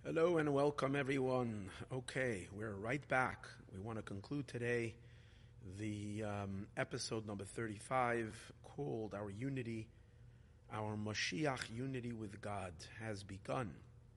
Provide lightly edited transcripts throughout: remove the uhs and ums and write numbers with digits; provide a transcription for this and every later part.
Hello and welcome everyone. Okay, we're right back. We want to conclude today the episode number 35 called Our Unity, Our Mashiach Unity with God has begun.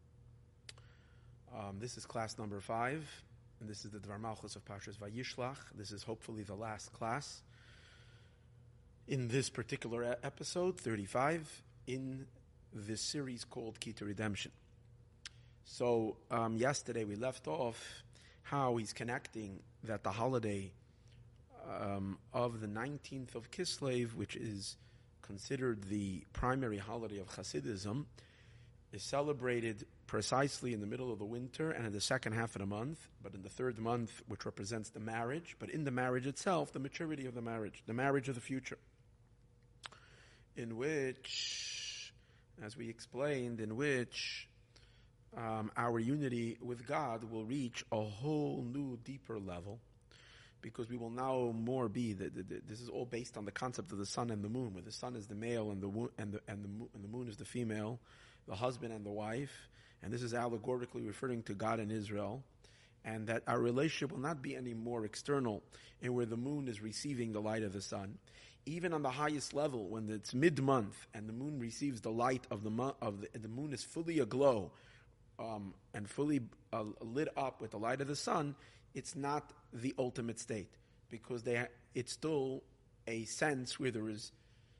This is class number 5, and this is the Dvar Malchus of Parshas Vayishlach. This is hopefully the last class in this particular episode, 35, in this series called Key to Redemption. So yesterday we left off how he's connecting that the holiday of the 19th of Kislev, which is considered the primary holiday of Hasidism, is celebrated precisely in the middle of the winter and in the second half of the month, but in the third month, which represents the marriage, but in the marriage itself, the maturity of the marriage of the future, in which, as we explained, our unity with God will reach a whole new, deeper level, because we will now more be. This is all based on the concept of the sun and the moon, where the sun is the male and the moon is the female, the husband and the wife, and this is allegorically referring to God and Israel, and that our relationship will not be any more external, in where the moon is receiving the light of the sun. Even on the highest level, when it's mid-month and the moon receives the light of the moon is fully aglow. And fully lit up with the light of the sun, it's not the ultimate state, because it's still a sense where there is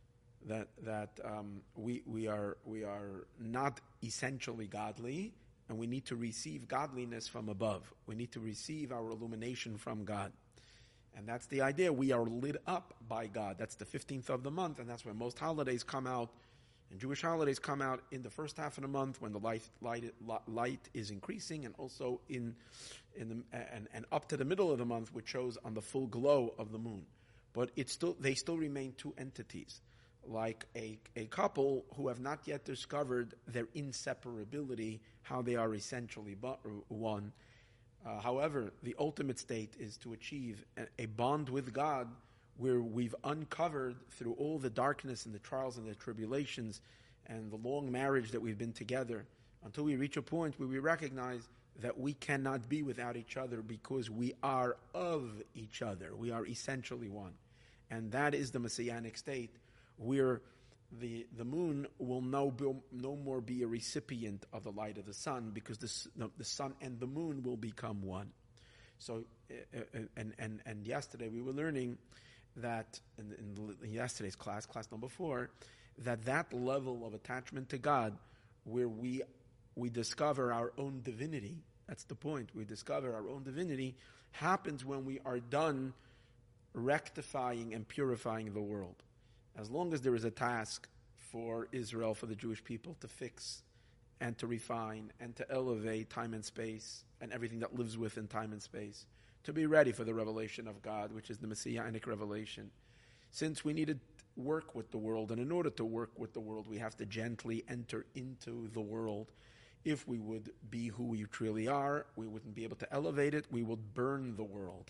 we are not essentially godly, and we need to receive godliness from above. We need to receive our illumination from God, and that's the idea. We are lit up by God. That's the 15th of the month, and that's when most holidays come out. And Jewish holidays come out in the first half of the month, when the light is increasing, and also in the up to the middle of the month, which shows on the full glow of the moon. But they still remain two entities, like a couple who have not yet discovered their inseparability, how they are essentially one. However, the ultimate state is to achieve a bond with God, where we've uncovered, through all the darkness and the trials and the tribulations and the long marriage that we've been together, until we reach a point where we recognize that we cannot be without each other, because we are of each other. We are essentially one. And that is the Messianic state, where the moon will no more be a recipient of the light of the sun, because the sun and the moon will become one. So, and yesterday we were learning that in yesterday's class number 4, that level of attachment to God, where we discover our own divinity, that's the point, we discover our own divinity, happens when we are done rectifying and purifying the world. As long as there is a task for Israel, for the Jewish people, to fix and to refine and to elevate time and space and everything that lives within time and space, to be ready for the revelation of God, which is the Messianic revelation. Since we need to work with the world, and in order to work with the world, we have to gently enter into the world. If we would be who we truly are, we wouldn't be able to elevate it. We would burn the world.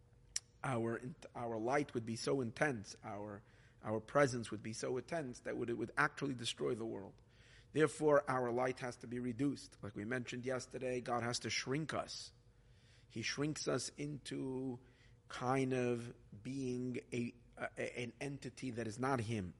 Our light would be so intense, our presence would be so intense that it would actually destroy the world. Therefore, our light has to be reduced. Like we mentioned yesterday, God has to shrink us. He shrinks us into kind of being an entity that is not Him.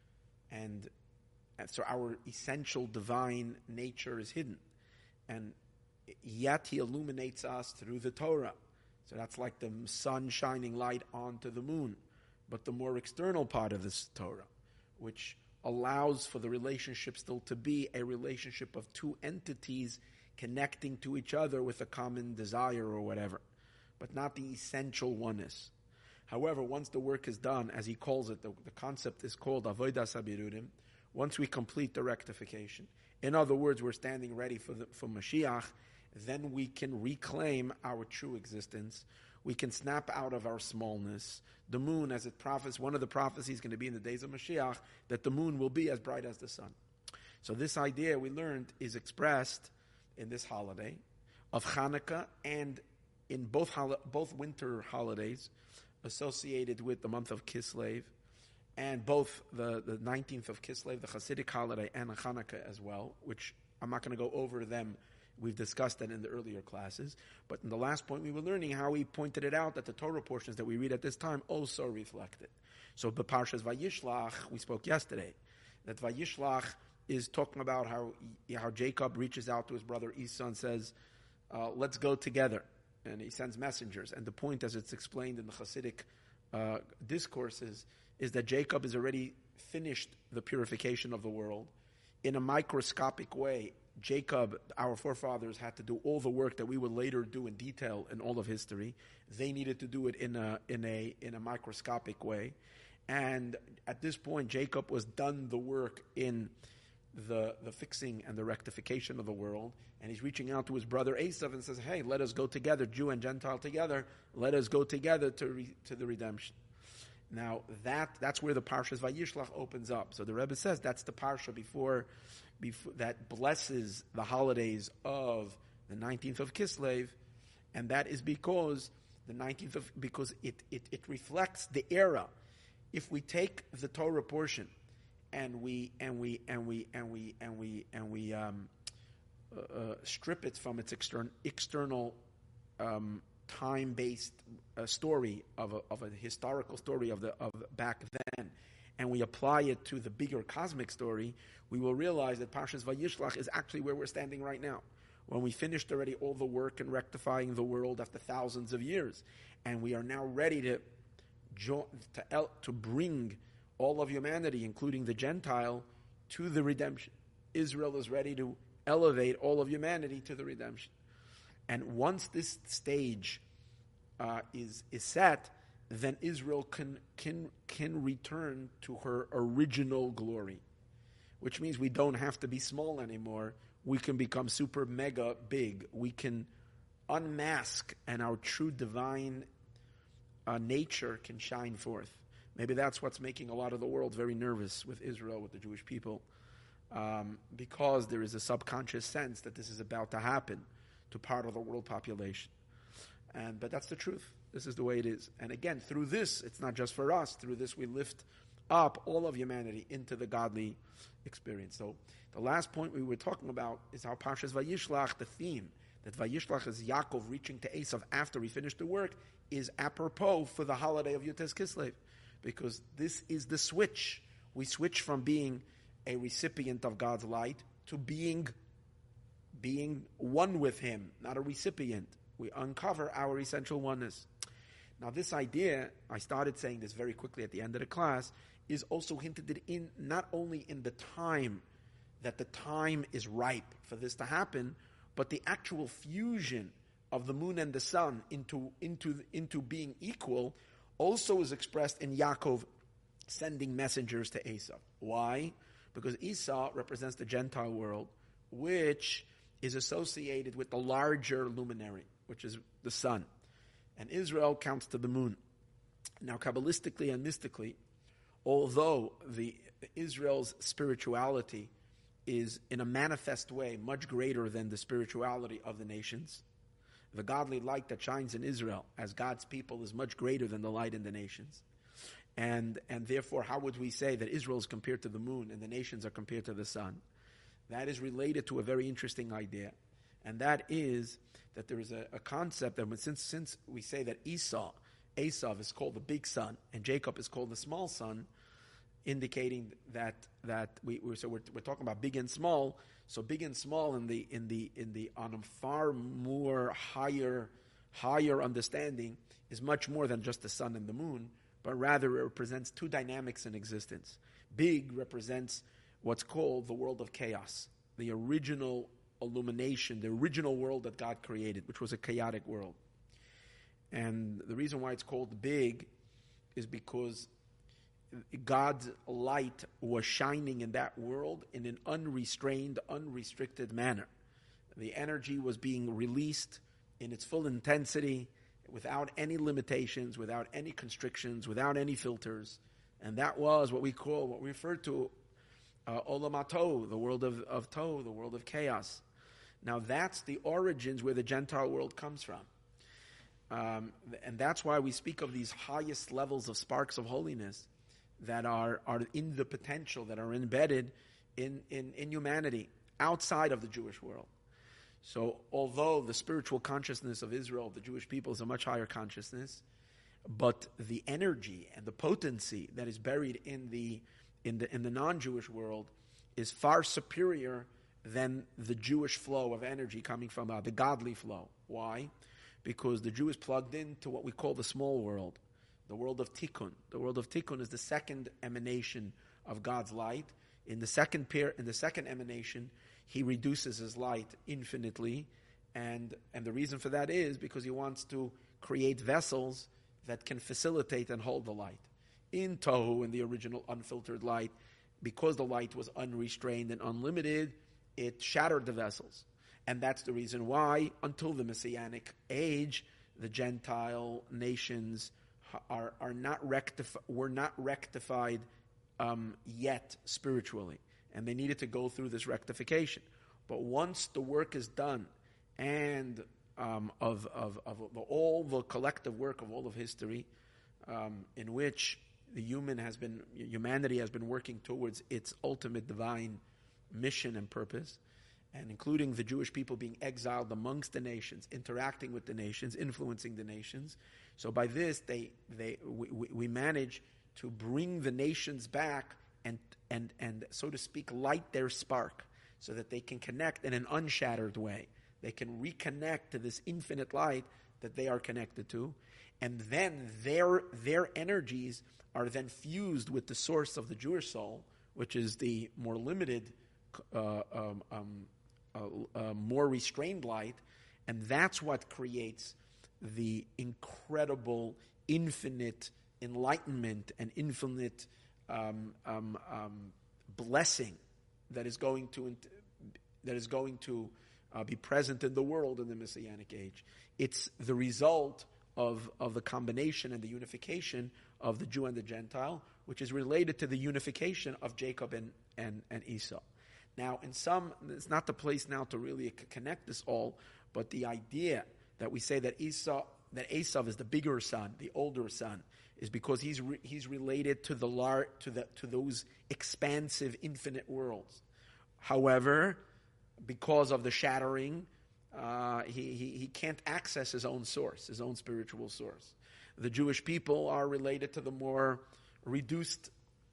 And so our essential divine nature is hidden. And yet He illuminates us through the Torah. So that's like the sun shining light onto the moon. But the more external part of this Torah, which allows for the relationship still to be a relationship of two entities connecting to each other with a common desire or whatever, but not the essential oneness. However, once the work is done, as he calls it, the concept is called Avodas HaBirurim, once we complete the rectification, in other words, we're standing ready for Mashiach, then we can reclaim our true existence. We can snap out of our smallness. The moon, as it prophesies, one of the prophecies is going to be in the days of Mashiach, that the moon will be as bright as the sun. So this idea, we learned, is expressed in this holiday of Hanukkah, and in both winter holidays associated with the month of Kislev, and both the 19th of Kislev, the Hasidic holiday, and Hanukkah as well, which I'm not going to go over them We've discussed that in the earlier classes. But in the last point, we were learning how he pointed it out that the Torah portions that we read at this time also reflect it. So the Parshas Vayishlach, we spoke yesterday, that Vayishlach is talking about how Jacob reaches out to his brother Esau and says, let's go together. And he sends messengers. And the point, as it's explained in the Hasidic discourses, is that Jacob has already finished the purification of the world. In a microscopic way, Jacob, our forefathers, had to do all the work that we would later do in detail in all of history. They needed to do it in a microscopic way. And at this point, Jacob was done the work in the fixing and the rectification of the world. And he's reaching out to his brother Esav and says, hey, let us go together, Jew and Gentile together. Let us go together to the redemption. Now, that's where the Parshas Vayishlach opens up. So the Rebbe says that's the Parsha before that blesses the holidays of the 19th of Kislev, and that is because because it reflects the era. If we take the Torah portion and we strip it from its external time-based story of a historical story of back then, and we apply it to the bigger cosmic story, we will realize that Parshas Vayishlach is actually where we're standing right now. When we finished already all the work in rectifying the world after thousands of years, and we are now ready to bring all of humanity, including the Gentile, to the redemption. Israel is ready to elevate all of humanity to the redemption. And once this stage is set, then Israel can return to her original glory, which means we don't have to be small anymore. We can become super mega big. We can unmask, and our true divine nature can shine forth. Maybe that's what's making a lot of the world very nervous with Israel, with the Jewish people, because there is a subconscious sense that this is about to happen to part of the world population. But that's the truth. This is the way it is. And again, through this, it's not just for us. Through this, we lift up all of humanity into the godly experience. So the last point we were talking about is how Parshas Vayishlach, the theme, that Vayishlach is Yaakov reaching to Esav after he finished the work, is apropos for the holiday of Yutes Kislev. Because this is the switch. We switch from being a recipient of God's light to being one with Him, not a recipient. We uncover our essential oneness. Now this idea, I started saying this very quickly at the end of the class, is also hinted in not only in the time, that the time is ripe for this to happen, but the actual fusion of the moon and the sun into being equal also is expressed in Yaakov sending messengers to Esau. Why? Because Esau represents the Gentile world, which is associated with the larger luminary, which is the sun. And Israel counts to the moon. Now, Kabbalistically and mystically, although Israel's spirituality is in a manifest way much greater than the spirituality of the nations, the godly light that shines in Israel as God's people is much greater than the light in the nations. And therefore, how would we say that Israel is compared to the moon and the nations are compared to the sun? That is related to a very interesting idea. And that is that there is a concept that since we say that Esav is called the big son and Jacob is called the small son, indicating that we're talking about big and small. So big and small on a far more higher understanding is much more than just the sun and the moon, but rather it represents two dynamics in existence. Big represents what's called the world of chaos, the original illumination, the original world that God created, which was a chaotic world. And the reason why it's called big is because God's light was shining in that world in an unrestrained, unrestricted manner. The energy was being released in its full intensity, without any limitations, without any constrictions, without any filters. And that was what we refer to Olam HaTohu, the world of Tohu, the world of chaos. Now that's the origins where the Gentile world comes from. And that's why we speak of these highest levels of sparks of holiness that are in the potential, that are embedded in humanity outside of the Jewish world. So although the spiritual consciousness of Israel, the Jewish people, is a much higher consciousness, but the energy and the potency that is buried in the non-Jewish world is far superior than the Jewish flow of energy coming from the godly flow. Why? Because the Jew is plugged into what we call the small world, the world of Tikkun. The world of Tikkun is the second emanation of God's light. In the second emanation, he reduces his light infinitely, and the reason for that is because he wants to create vessels that can facilitate and hold the light. In Tohu, in the original unfiltered light, because the light was unrestrained and unlimited, it shattered the vessels. And that's the reason why, until the Messianic age, the Gentile nations were not rectified yet spiritually. And they needed to go through this rectification. But once the work is done, and of all the collective work of all of history, in which humanity has been working towards its ultimate divine mission and purpose, and including the Jewish people being exiled amongst the nations, interacting with the nations, influencing the nations. So by this, we manage to bring the nations back and so to speak, light their spark, so that they can connect in an unshattered way. They can reconnect to this infinite light that they are connected to, and then their energies are then fused with the source of the Jewish soul, which is the more limited, more restrained light, and that's what creates the incredible, infinite enlightenment and infinite blessing that is going to be present in the world in the Messianic age. It's the result of the combination and the unification of the Jew and the Gentile, which is related to the unification of Jacob and Esau. Now, it's not the place now to really connect this all, but the idea that we say that Esau is the bigger son, the older son, is because he's related to to those expansive, infinite worlds. However, because of the shattering, he can't access his own source, his own spiritual source. The Jewish people are related to the more reduced,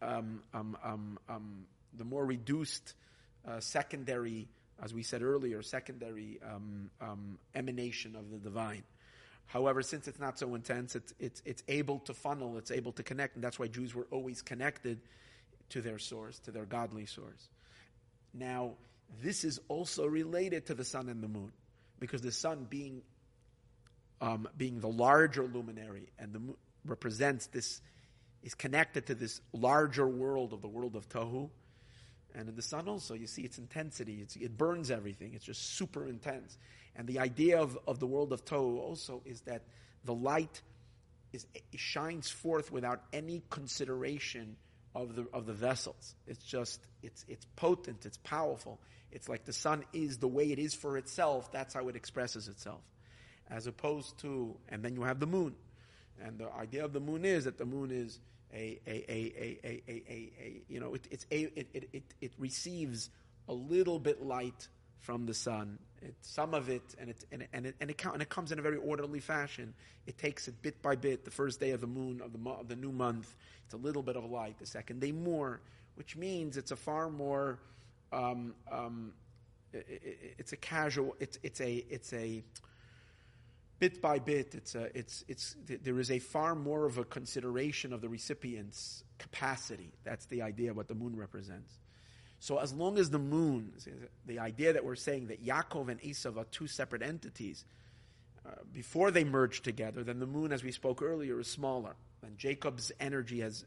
secondary, as we said earlier, secondary emanation of the divine. However, since it's not so intense, it's able to funnel, it's able to connect, and that's why Jews were always connected to their source, to their godly source. Now, this is also related to the sun and the moon, because the sun being the larger luminary and the moon represents this, is connected to this larger world of the world of Tohu. And in the sun also, you see its intensity. It burns everything. It's just super intense. And the idea of the world of Tohu also is that the light it shines forth without any consideration of the vessels. It's potent. It's powerful. It's like the sun is the way it is for itself. That's how it expresses itself, as opposed to. And then you have the moon, and the idea of the moon is that the moon is it receives a little bit light from the sun. Some of it, and it comes in a very orderly fashion. It takes it bit by bit. The first day of the moon of the new month, it's a little bit of light. The second day more, which means it's a far more. It's a casual. It's a bit by bit. There is a far more of a consideration of the recipient's capacity. That's the idea of what the moon represents. So as long as the moon, the idea that we're saying that Yaakov and Esav are two separate entities, before they merge together, then the moon, as we spoke earlier, is smaller. And Jacob's energy has,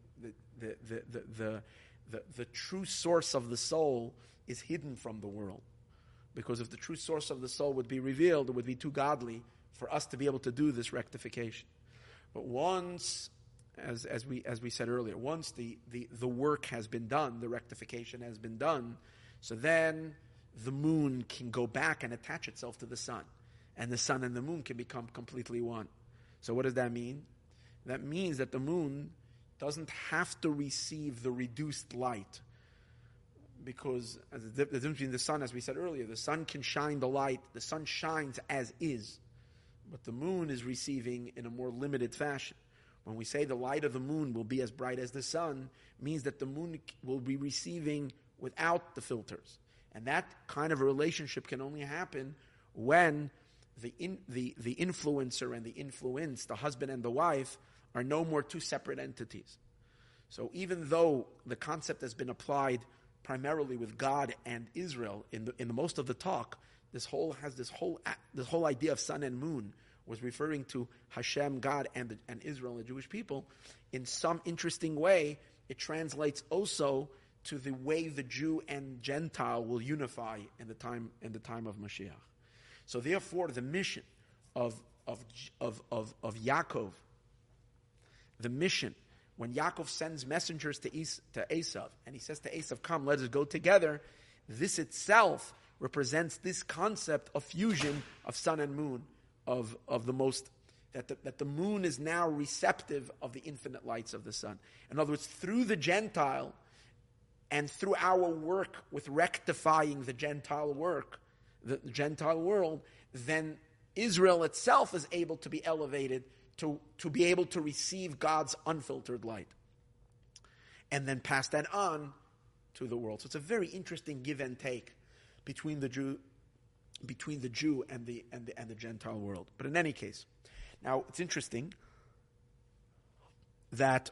the true source of the soul is hidden from the world. Because if the true source of the soul would be revealed, it would be too godly for us to be able to do this rectification. But once, as we said earlier, once the work has been done, the rectification has been done, so then the moon can go back and attach itself to the sun. And the sun and the moon can become completely one. So what does that mean? That means that the moon doesn't have to receive the reduced light because the difference between the sun, as we said earlier, the sun can shine the light, the sun shines as is, but the moon is receiving in a more limited fashion. When we say the light of the moon will be as bright as the sun, means that the moon will be receiving without the filters. And that kind of a relationship can only happen when the influencer and the influenced, the husband and the wife, are no more two separate entities. So even though the concept has been applied primarily with God and Israel in the most of the talk, this whole idea of sun and moon was referring to Hashem, God, and Israel, the Jewish people. In some interesting way, it translates also to the way the Jew and Gentile will unify in the time of Mashiach. So therefore, the mission of Yaakov, the mission when Yaakov sends messengers to Esav, and he says to Esav, "Come, let us go together," this itself represents this concept of fusion of sun and moon, of the most, that the moon is now receptive of the infinite lights of the sun. In other words, through the Gentile and through our work with rectifying the Gentile work, the Gentile world, then Israel itself is able to be elevated to be able to receive God's unfiltered light and then pass that on to the world. So it's a very interesting give and take between the Jew and the Gentile world. But in any case, now it's interesting that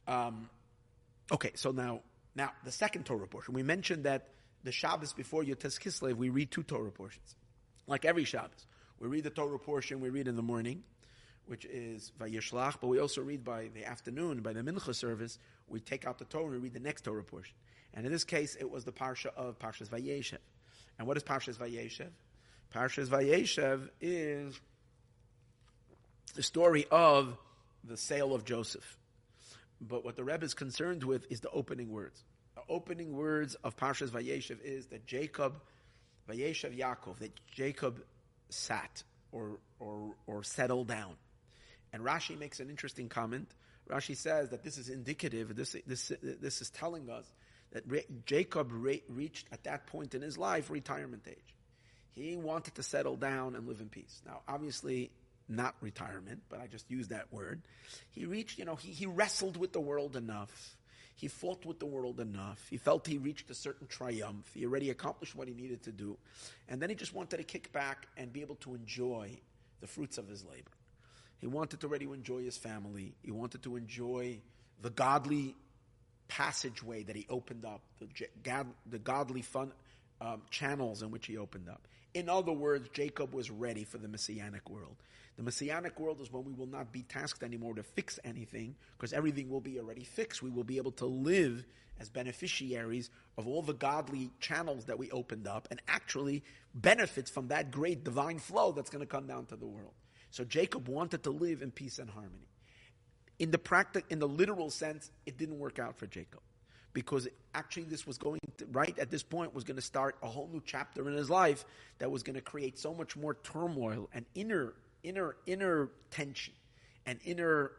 so now the second Torah portion. We mentioned that the Shabbos before Yotes Kislev, we read two Torah portions. Like every Shabbos, we read the Torah portion we read in the morning, which is Vayishlach, but we also read by the afternoon, by the Mincha service, we take out the Torah and we read the next Torah portion. And in this case, it was the Parsha of Parshas Vayeshev. And what is Parshas Vayeshev? Parshas Vayeshev is the story of the sale of Joseph. But what the Rebbe is concerned with is the opening words. The opening words of Parshas Vayeshev is that Jacob, Vayeshev Yaakov, that Jacob sat or settled down. And Rashi makes an interesting comment. Rashi says that this is indicative, this is telling us that Jacob reached at that point in his life retirement age. He wanted to settle down and live in peace. Now, obviously, not retirement, but I just use that word. He reached, he wrestled with the world enough. He fought with the world enough. He felt he reached a certain triumph. He already accomplished what he needed to do. And then he just wanted to kick back and be able to enjoy the fruits of his labor. He wanted to already enjoy his family. He wanted to enjoy the godly passageway that he opened up, the godly fun channels in which he opened up. In other words, Jacob was ready for the Messianic world. The Messianic world is when we will not be tasked anymore to fix anything, because everything will be already fixed. We will be able to live as beneficiaries of all the godly channels that we opened up and actually benefits from that great divine flow that's going to come down to the world. So Jacob wanted to live in peace and harmony. In the literal sense, it didn't work out for Jacob, because actually this was going to, right at this point, was going to start a whole new chapter in his life that was going to create so much more turmoil and inner tension and inner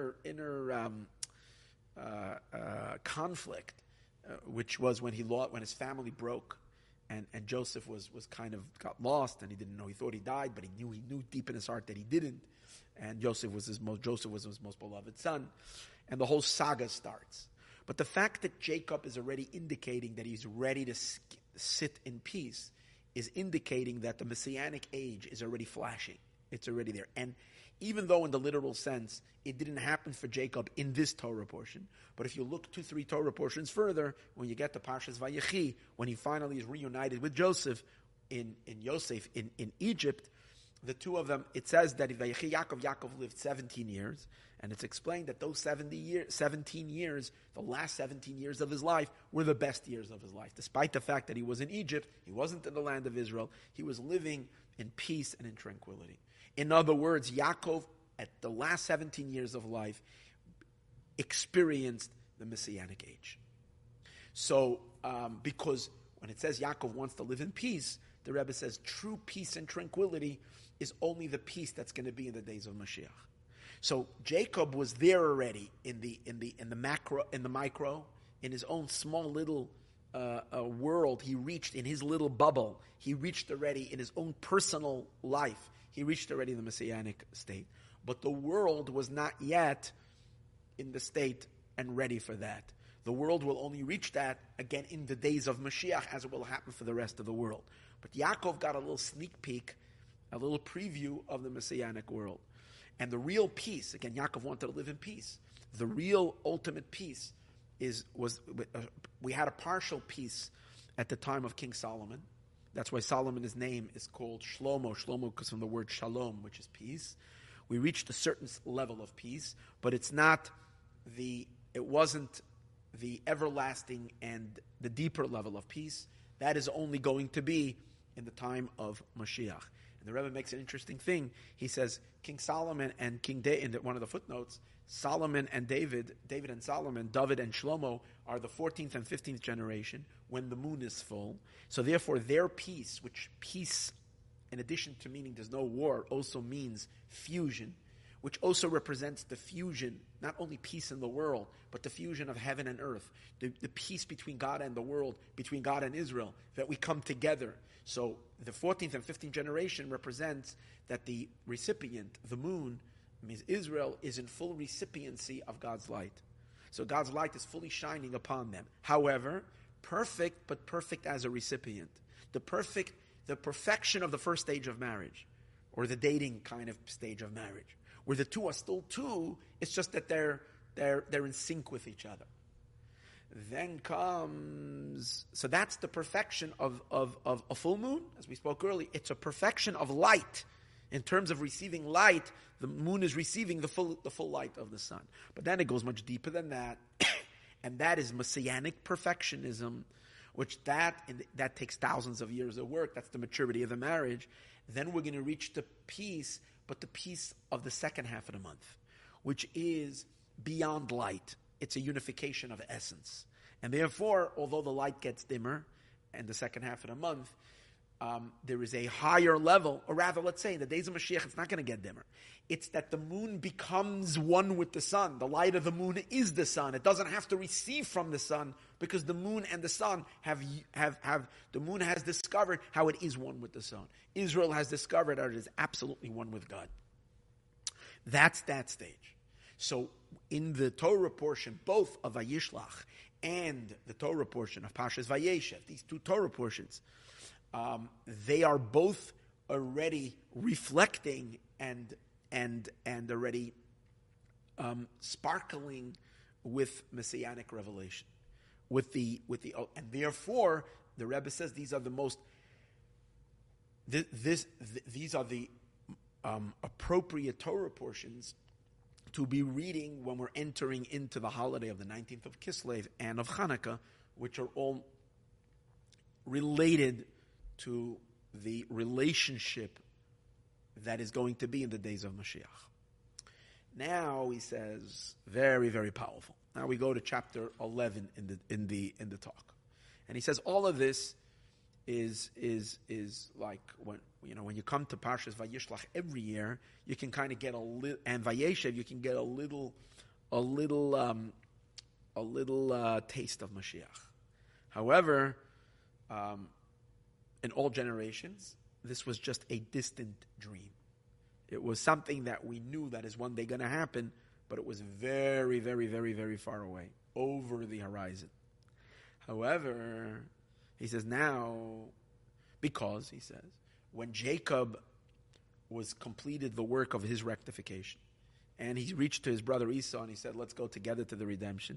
conflict, which was when his family broke, and Joseph was kind of got lost, and he didn't know. He thought he died, but he knew deep in his heart that he didn't. And Joseph was his most beloved son, and the whole saga starts. But the fact that Jacob is already indicating that he's ready to sit in peace is indicating that the Messianic age is already flashing. It's already there. And even though in the literal sense it didn't happen for Jacob in this Torah portion, but if you look 2-3 Torah portions further, when you get to Parshas Vayechi, when he finally is reunited with Joseph in Egypt, the two of them, it says that Vayechi Yaakov lived 17 years, and it's explained that those 17 years, the last 17 years of his life, were the best years of his life. Despite the fact that he was in Egypt, he wasn't in the land of Israel, he was living in peace and in tranquility. In other words, Yaakov, at the last 17 years of life, experienced the Messianic age. So, because when it says Yaakov wants to live in peace, the Rebbe says true peace and tranquility is only the peace that's going to be in the days of Mashiach. So Jacob was there already in the micro, in his own small little world he reached in his little bubble. He reached already in his own personal life. He reached already the Messianic state. But the world was not yet in the state and ready for that. The world will only reach that again in the days of Mashiach, as it will happen for the rest of the world. But Yaakov got a little sneak peek, a little preview of the Messianic world. And the real peace, again, Yaakov wanted to live in peace. The real ultimate peace we had a partial peace at the time of King Solomon. That's why Solomon, his name is called Shlomo. Shlomo comes from the word shalom, which is peace. We reached a certain level of peace, but it wasn't the everlasting and the deeper level of peace. That is only going to be in the time of Mashiach. And the Rebbe makes an interesting thing. He says King Solomon and King David, in one of the footnotes, Solomon and David and Solomon, David and Shlomo are the 14th and 15th generation when the moon is full. So therefore their peace, which peace in addition to meaning there's no war, also means fusion, which also represents the fusion, not only peace in the world, but the fusion of heaven and earth, the peace between God and the world, between God and Israel, that we come together. So the 14th and 15th generation represents that the recipient, the moon, means Israel, is in full recipiency of God's light. So God's light is fully shining upon them. However, perfect, but perfect as a recipient. The perfection of the first stage of marriage, or the dating kind of stage of marriage, where the two are still two, it's just that they're in sync with each other. Then comes, so that's the perfection of a full moon, as we spoke earlier. It's a perfection of light. In terms of receiving light, the moon is receiving the full light of the sun. But then it goes much deeper than that, and that is Messianic perfectionism, which that takes thousands of years of work. That's the maturity of the marriage. Then we're going to reach the peace, but the peace of the second half of the month, which is beyond light. It's a unification of essence. And therefore, although the light gets dimmer in the second half of the month, there is a higher level, or rather, let's say, in the days of Mashiach, it's not going to get dimmer. It's that the moon becomes one with the sun. The light of the moon is the sun. It doesn't have to receive from the sun, because the moon and the sun the moon has discovered how it is one with the sun. Israel has discovered that it is absolutely one with God. That's that stage. So in the Torah portion, both of Vayishlach and the Torah portion of Parshas Vayeshev, these two Torah portions, they are both already reflecting and already sparkling with Messianic revelation, and therefore the Rebbe says these are the most. These are the appropriate Torah portions to be reading when we're entering into the holiday of the 19th of Kislev and of Hanukkah, which are all related to the relationship that is going to be in the days of Mashiach. Now he says, very, very powerful. Now we go to chapter 11 in the talk, and he says all of this is like when you come to Parshas Vayishlach every year, you can kind of get a little, and Vayeshev, you can get a little taste of Mashiach. However, in all generations, this was just a distant dream. It was something that we knew that is one day going to happen, but it was very, very, very, very far away, over the horizon. However, he says now, because, he says, when Jacob was completed the work of his rectification, and he reached to his brother Esau and he said, let's go together to the redemption.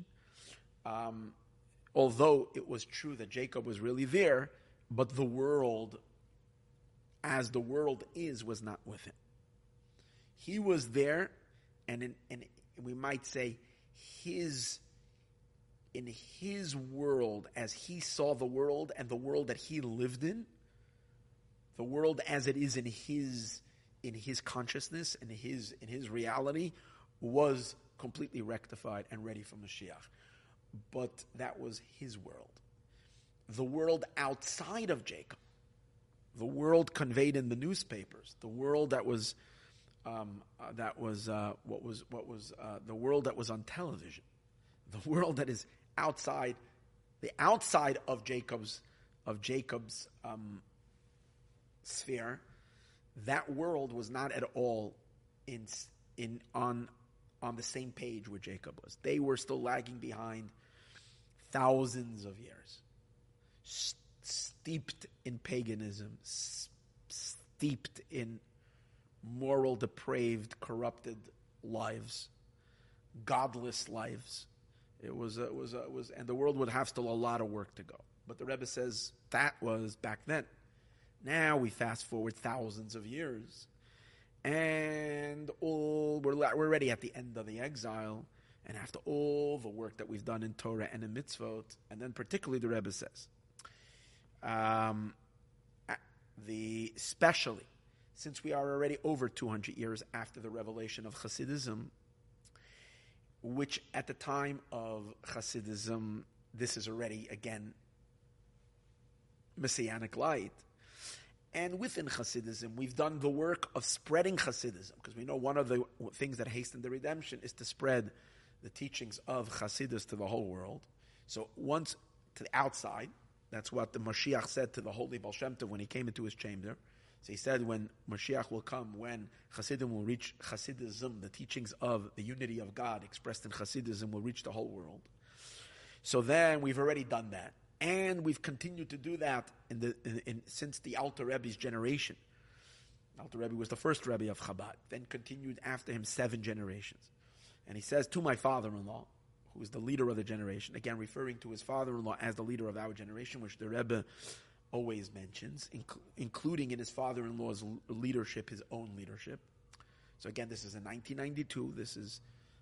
Although it was true that Jacob was really there, but the world, as the world is, was not with him. He was there, and we might say in his world, as he saw the world and the world that he lived in, the world as it is in his consciousness and in his reality, was completely rectified and ready for Mashiach. But that was his world. The world outside of Jacob, the world conveyed in the newspapers, the world that was the world that was on television, the world that is outside the outside of Jacob's sphere, that world was not at all on the same page where Jacob was. They were still lagging behind thousands of years, steeped in paganism, steeped in moral, depraved, corrupted lives, godless lives. It was, and the world would have still a lot of work to go. But the Rebbe says that was back then. Now we fast forward thousands of years, and we're already at the end of the exile, and after all the work that we've done in Torah and in mitzvot, and then particularly the Rebbe says, especially since we are already over 200 years after the revelation of Hasidism, which at the time of Hasidism, this is already, again, Messianic light. And within Hasidism, we've done the work of spreading Hasidism, because we know one of the things that hasten the redemption is to spread the teachings of Hasidus to the whole world. So once to the outside, that's what the Mashiach said to the holy Baal Shem Tov when he came into his chamber. So he said when Mashiach will come, when Hasidim will reach Hasidism, the teachings of the unity of God expressed in Hasidism will reach the whole world. So then we've already done that. And we've continued to do that since the Alter Rebbe's generation. Alter Rebbe was the first Rebbe of Chabad, then continued after him 7 generations. And he says to my father-in-law, who is the leader of the generation, again referring to his father-in-law as the leader of our generation, which the Rebbe always mentions, including in his father-in-law's leadership, his own leadership. So again, this is in 1992. This is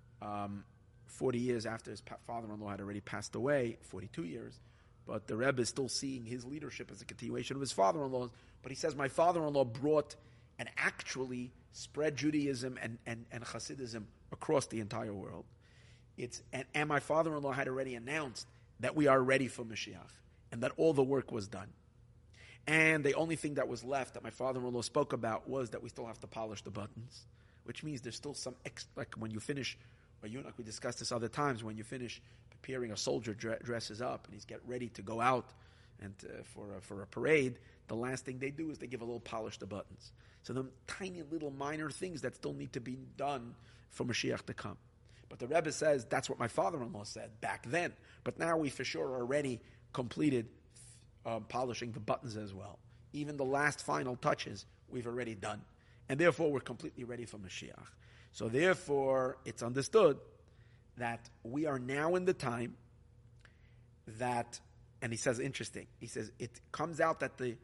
40 years after his father-in-law had already passed away, 42 years. But the Rebbe is still seeing his leadership as a continuation of his father-in-law's. But he says, my father-in-law brought and actually spread Judaism and Hasidism across the entire world. And my father-in-law had already announced that we are ready for Mashiach and that all the work was done. And the only thing that was left that my father-in-law spoke about was that we still have to polish the buttons, which means there's still some, like when you finish, or like we discussed this other times, when you finish preparing a soldier dresses up and he's get ready to go out and for a parade, the last thing they do is they give a little polish to buttons. So the tiny little minor things that still need to be done for Mashiach to come. But the Rebbe says that's what my father-in-law said back then. But now we for sure already completed polishing the buttons as well. Even the last final touches we've already done. And therefore we're completely ready for Mashiach. So therefore it's understood that we are now in the time that, and he says interesting, he says it comes out that the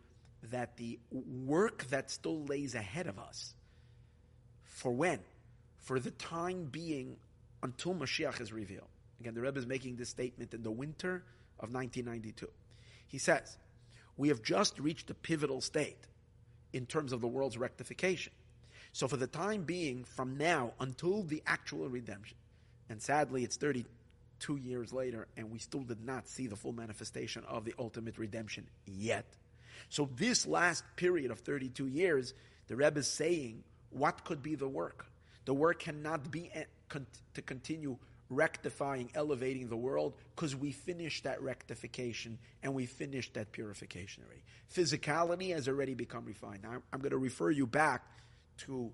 work that still lays ahead of us, for when? For the time being until Mashiach is revealed. Again, the Rebbe is making this statement in the winter of 1992. He says, we have just reached a pivotal state in terms of the world's rectification. So for the time being, from now until the actual redemption, and sadly it's 32 years later, and we still did not see the full manifestation of the ultimate redemption yet. So this last period of 32 years, the Rebbe is saying, what could be the work? The work cannot be to continue rectifying, elevating the world, because we finished that rectification and we finished that purification already. Physicality has already become refined. Now, I'm going to refer you back to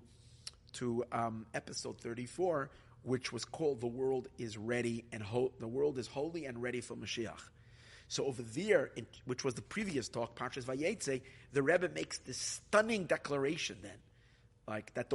episode 34, which was called "The World is Ready and the World is Holy and Ready for Mashiach." So over there, which was the previous talk, Parshas Vayetze, the Rebbe makes this stunning declaration then, like that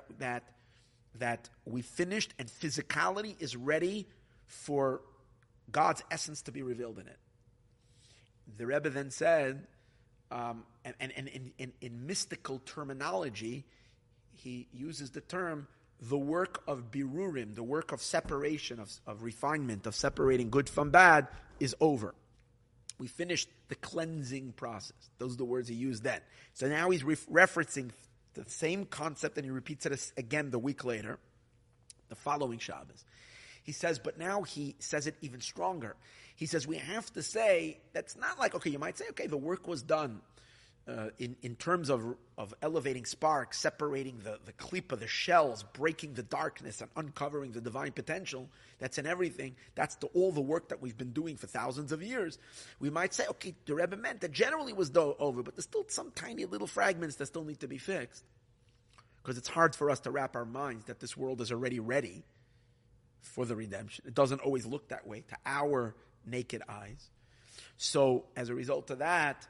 that we finished and physicality is ready for God's essence to be revealed in it. The Rebbe then said, and in mystical terminology, he uses the term, the work of birurim, the work of separation, of refinement, of separating good from bad, is over. We finished the cleansing process. Those are the words he used then. So now he's referencing the same concept, and he repeats it again the week later, the following Shabbos. He says, but now he says it even stronger. He says we have to say, that's not like, okay, you might say, okay, the work was done. in terms of elevating sparks, separating the klipa, the shells, breaking the darkness and uncovering the divine potential that's in everything, that's all the work that we've been doing for thousands of years. We might say, okay, the Rebbe meant that generally was over, but there's still some tiny little fragments that still need to be fixed. Because it's hard for us to wrap our minds that this world is already ready for the redemption. It doesn't always look that way to our naked eyes. So as a result of that,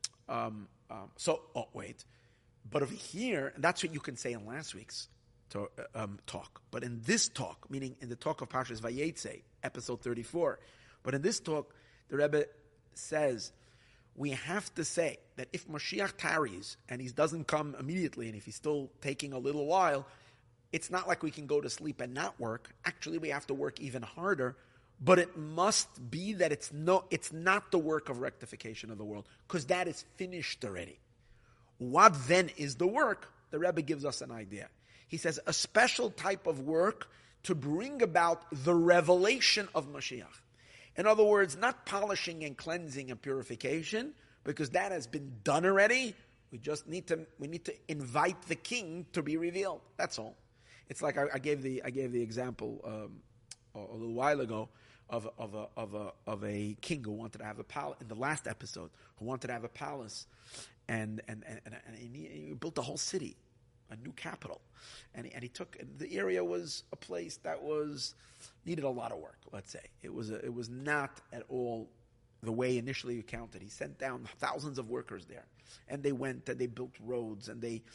but over here, and that's what you can say in last week's talk. But in this talk, meaning in the talk of Parshas Vayetze, episode 34, but in this talk, the Rebbe says, we have to say that if Mashiach tarries and he doesn't come immediately, and if he's still taking a little while, it's not like we can go to sleep and not work. Actually, we have to work even harder. But it must be that it's not the work of rectification of the world, because that is finished already. What then is the work? The Rebbe gives us an idea. He says a special type of work to bring about the revelation of Mashiach. In other words, not polishing and cleansing and purification, because that has been done already. We need to invite the king to be revealed. That's all. It's like I gave the example a little while ago of a king who wanted to have a palace in the last episode, who wanted to have a palace, and he built a whole city, a new capital, and he took, the area was a place that needed a lot of work. Let's say it was not at all the way initially you counted. He sent down thousands of workers there, and they went and they built roads and they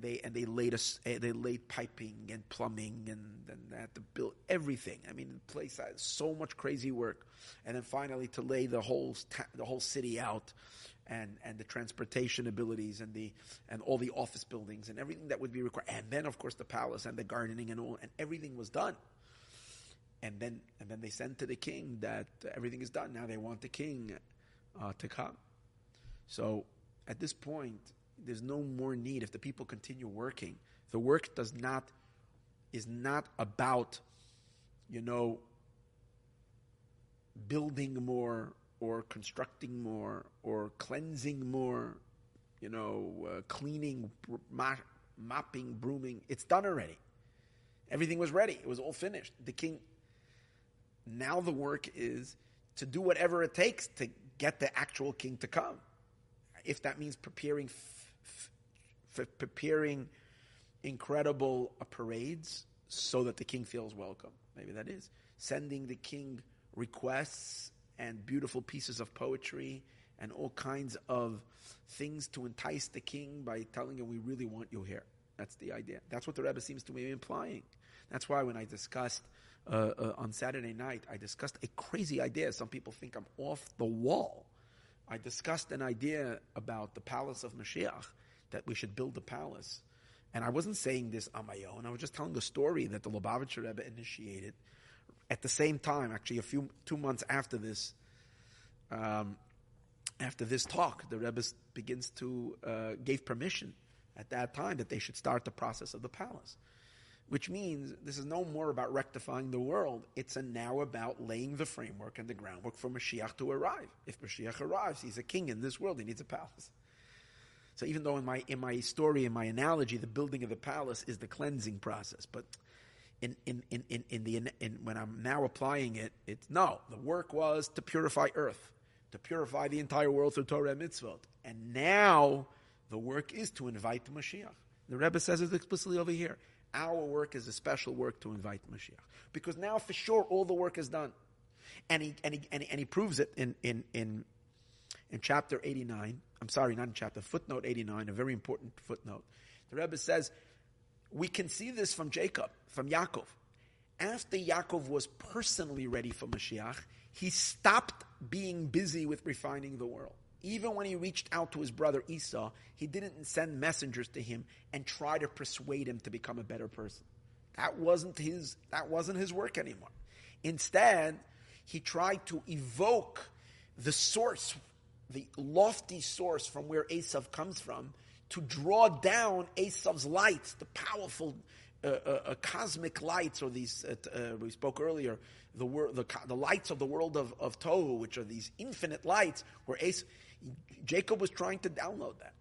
laid piping and plumbing and they had to build everything. I mean, the place had so much crazy work, and then finally to lay the whole city out, and the transportation abilities and all the office buildings and everything that would be required, and then of course the palace and the gardening and all, and everything was done. And then they sent to the king that everything is done. Now they want the king to come. So at this point, there's no more need. If the people continue working, the work is not about, building more or constructing more or cleansing more, cleaning, mopping, brooming. It's done already. Everything was ready. It was all finished. The king. Now the work is to do whatever it takes to get the actual king to come. If that means preparing incredible parades so that the king feels welcome. Maybe that is. Sending the king requests and beautiful pieces of poetry and all kinds of things to entice the king by telling him, we really want you here. That's the idea. That's what the Rebbe seems to be implying. That's why when I discussed on Saturday night, I discussed a crazy idea. Some people think I'm off the wall. I discussed an idea about the palace of Mashiach, that we should build a palace. And I wasn't saying this on my own. I was just telling the story that the Lubavitcher Rebbe initiated. At the same time, actually 2 months after this talk, the Rebbe begins to gave permission at that time that they should start the process of the palace. Which means this is no more about rectifying the world. It's now about laying the framework and the groundwork for Mashiach to arrive. If Mashiach arrives, he's a king in this world. He needs a palace. So even though in my story, in my analogy, the building of the palace is the cleansing process, but when I'm now applying it, the work was to purify earth, to purify the entire world through Torah and mitzvot, and now the work is to invite Mashiach. The Rebbe says it explicitly over here. Our work is a special work to invite Mashiach, because now for sure all the work is done, and he proves it in chapter 89. I'm sorry, not in chapter, footnote 89, a very important footnote. The Rebbe says we can see this from Yaakov. After Yaakov was personally ready for Mashiach, he stopped being busy with refining the world. Even when he reached out to his brother Esau, he didn't send messengers to him and try to persuade him to become a better person. That wasn't his work anymore. Instead, he tried to evoke the source, the lofty source from where Esav comes from, to draw down Esav's lights, the powerful cosmic lights, or these we spoke earlier, the lights of the world of Tohu, which are these infinite lights, where Jacob was trying to download that.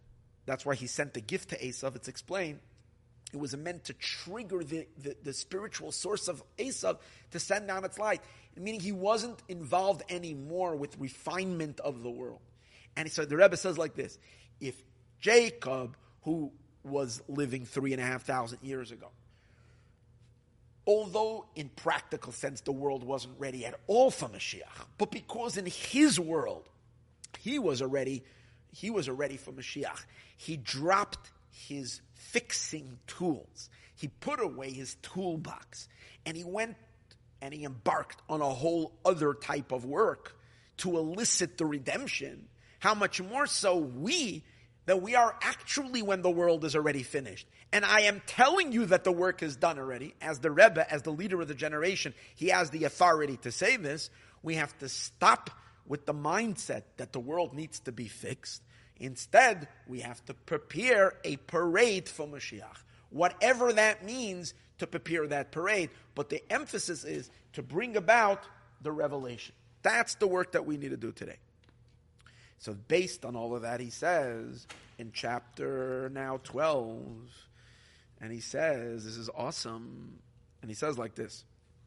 That's why he sent the gift to Esav. It's explained. It was meant to trigger the spiritual source of Esav to send down its light. Meaning he wasn't involved anymore with refinement of the world. And so the Rebbe says like this: if Jacob, who was living 3,500 years ago, although in practical sense the world wasn't ready at all for Mashiach, but because in his world he was already for Mashiach, he dropped his fixing tools. He put away his toolbox and he went and he embarked on a whole other type of work to elicit the redemption. How much more so that we are actually when the world is already finished. And I am telling you that the work is done already. As the Rebbe, as the leader of the generation, he has the authority to say this. We have to stop with the mindset that the world needs to be fixed. Instead, we have to prepare a parade for Mashiach. Whatever that means to prepare that parade. But the emphasis is to bring about the revelation. That's the work that we need to do today. So based on all of that, he says in chapter now 12, and he says, this is awesome, and he says like this.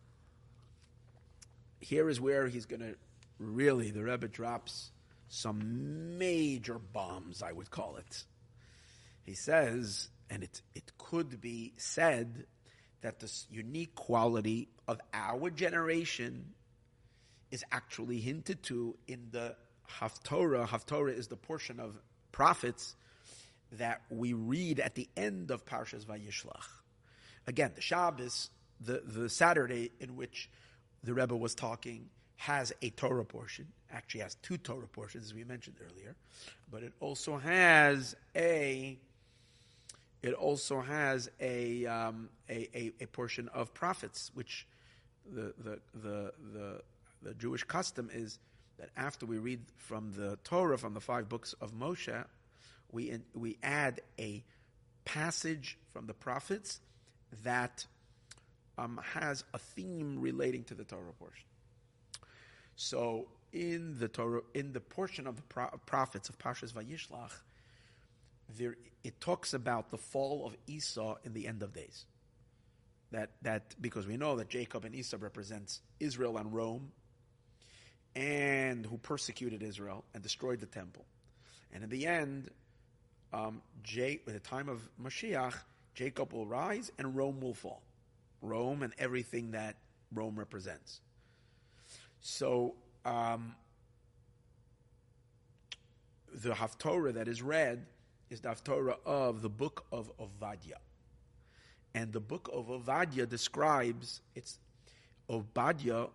Here is where he's going to really, the Rebbe drops some major bombs, I would call it. He says, and it could be said that this unique quality of our generation is actually hinted to in the Haftorah. Haftorah is the portion of prophets that we read at the end of Parshas Vayishlach. Again, the Shabbos, the Saturday in which the Rebbe was talking, has a Torah portion. Actually has two Torah portions, as we mentioned earlier. But it also has a portion of prophets, which the Jewish custom is that after we read from the Torah, from the 5 books of Moshe, we add a passage from the prophets that has a theme relating to the Torah portion. So in the Torah, in the portion of the prophets of Parshas Vayishlach, it talks about the fall of Esau in the end of days. That because we know that Jacob and Esau represents Israel and Rome, and who persecuted Israel and destroyed the temple. And in the end, at the time of Mashiach, Jacob will rise and Rome will fall. Rome and everything that Rome represents. So, the Haftorah that is read is the Haftorah of the book of Ovadia. And the book of Ovadia describes, Ovadia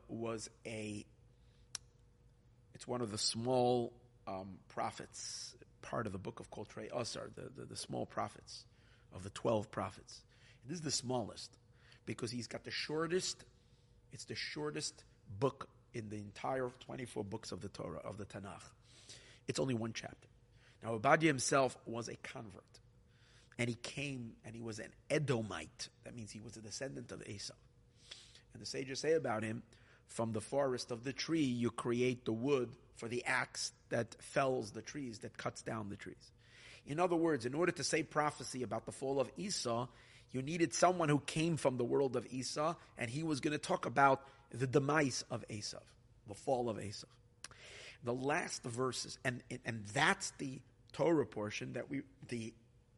it's one of the small prophets, part of the book of Kol Trei Asar, the small prophets of the 12 prophets. This is the smallest because he's got it's the shortest book in the entire 24 books of the Torah, of the Tanakh. It's only one chapter. Now, Ovadia himself was a convert. And he came, and he was an Edomite. That means he was a descendant of Esau. And the sages say about him, from the forest of the tree, you create the wood for the axe that fells the trees, that cuts down the trees. In other words, in order to say prophecy about the fall of Esau, you needed someone who came from the world of Esau, and he was going to talk about the demise of Esau, the fall of Esau. The last verses, and that's the Torah portion that the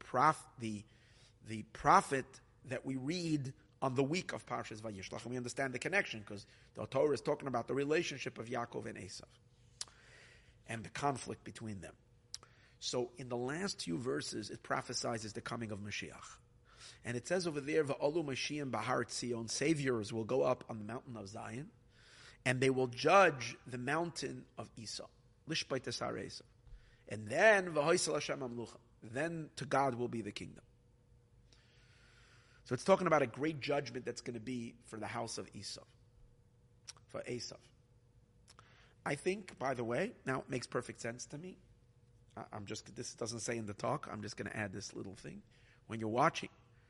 prophet that we read on the week of Parshas Vayishlach, and we understand the connection because the Torah is talking about the relationship of Yaakov and Esau and the conflict between them. So in the last few verses, it prophesies the coming of Mashiach. And it says over there, V'olu Mashiach Bahar Tzion, saviors will go up on the mountain of Zion, and they will judge the mountain of Esau. Lishbait Esar Esau. And then, V'hoisel Hashem Amlucha. Then to God will be the kingdom. So it's talking about a great judgment that's going to be for the house of Esau. For Esau. I think, by the way, now it makes perfect sense to me. This doesn't say in the talk, I'm just going to add this little thing. When you're watching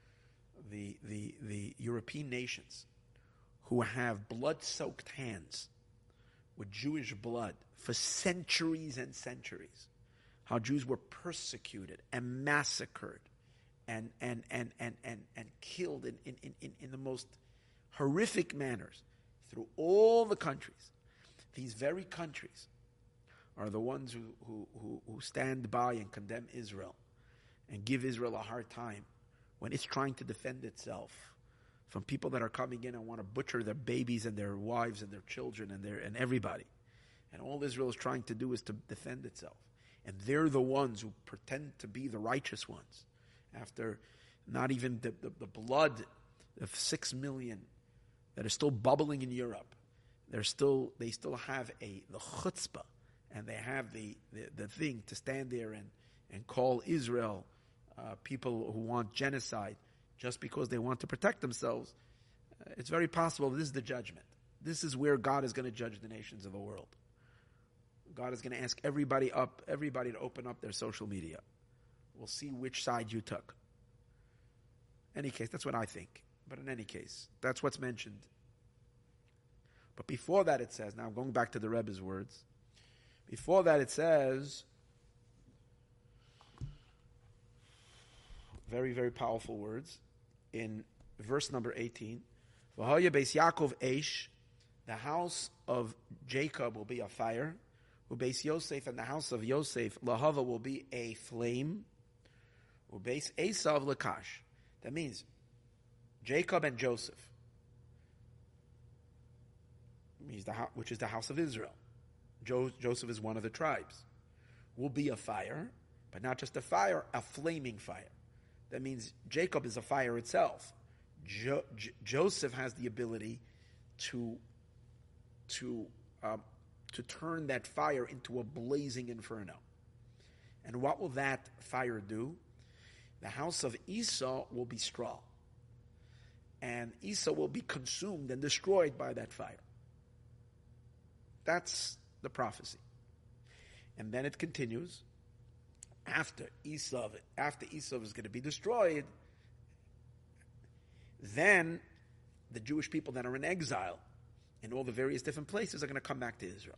the European nations who have blood-soaked hands with Jewish blood for centuries and centuries, how Jews were persecuted and massacred and killed in the most horrific manners through all the countries. These very countries are the ones who stand by and condemn Israel and give Israel a hard time when it's trying to defend itself from people that are coming in and want to butcher their babies and their wives and their children and everybody. And all Israel is trying to do is to defend itself. And they're the ones who pretend to be the righteous ones. After not even the blood of 6 million that are still bubbling in Europe, they still have the chutzpah, and they have the thing to stand there and call Israel people who want genocide just because they want to protect themselves. It's very possible this is the judgment. This is where God is going to judge the nations of the world. God is going to ask everybody to open up their social media. We'll see which side you took. In any case, that's what I think. But in any case, that's what's mentioned. But before that it says, now I'm going back to the Rebbe's words. Before that it says, very, very powerful words, in verse number 18, V'hoya beis Yaakov eish, the house of Jacob will be a fire, Ubeis Yosef, and the house of Yosef, Lahava, will be a flame, Ubeis Esav lakash. That means Jacob and Joseph, which is the house of Israel. Joseph is one of the tribes. Will be a fire, but not just a fire, a flaming fire. That means Jacob is a fire itself. Joseph has the ability to turn that fire into a blazing inferno. And what will that fire do? The house of Esau will be straw. And Esau will be consumed and destroyed by that fire. That's the prophecy. And then it continues. After Esau is going to be destroyed, then the Jewish people that are in exile in all the various different places are going to come back to Israel.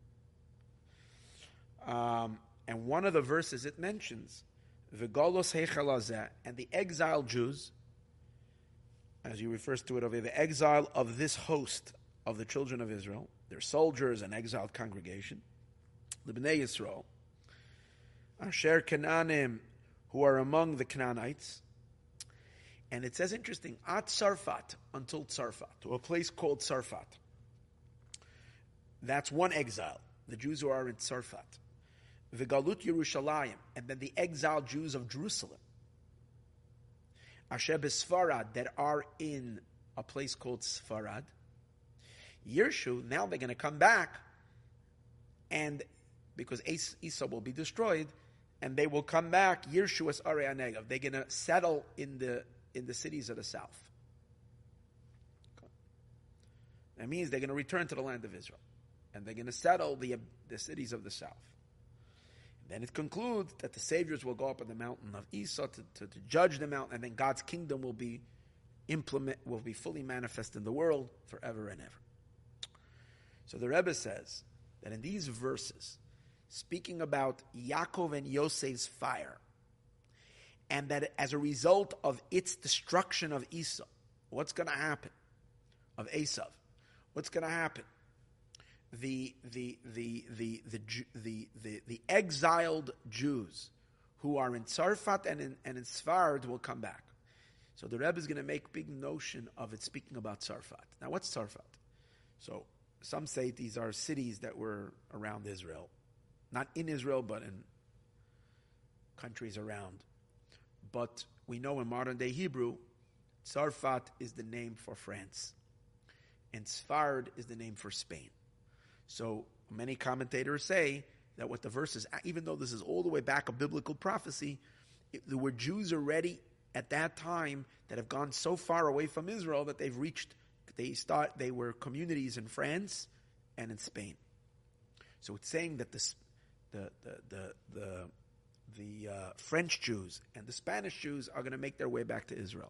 And one of the verses it mentions, V'golos heichal hazeh, and the exiled Jews, as he refers to it over here, the exile of this host of the children of Israel, their soldiers and exiled congregation, the Bnei Yisrael, Asher Canaanim, who are among the Canaanites. And it says, interesting, at Tzarfat, until Tzarfat, to a place called Tzarfat. That's one exile, the Jews who are in Tzarfat. V'galut Yerushalayim, and then the exiled Jews of Jerusalem. Asher B'Sfarad, that are in a place called Sfarad. Yershu, now they're going to come back, and because Esau will be destroyed, and they will come back, Yershu es Arei HaNegev. They're going to settle in the cities of the south. Okay. That means they're going to return to the land of Israel. And they're going to settle the cities of the south. And then it concludes that the saviors will go up on the mountain of Esau to judge the mountain, and then God's kingdom will be fully manifest in the world forever and ever. So the Rebbe says that in these verses, speaking about Yaakov and Yosef's fire, and that as a result of its destruction of Esau, what's going to happen? Of Esav, what's going to happen? The exiled Jews who are in Tzarfat and in Sfarad will come back. So the Rebbe is going to make big notion of it speaking about Tzarfat. Now, what's Tzarfat? So some say these are cities that were around Israel. Not in Israel, but in countries around. But we know in modern day Hebrew, Tzarfat is the name for France. And Sfarad is the name for Spain. So many commentators say that what the verses, even though this is all the way back a biblical prophecy, there were Jews already at that time that have gone so far away from Israel that they were communities in France and in Spain. So it's saying that the French Jews and the Spanish Jews are going to make their way back to Israel.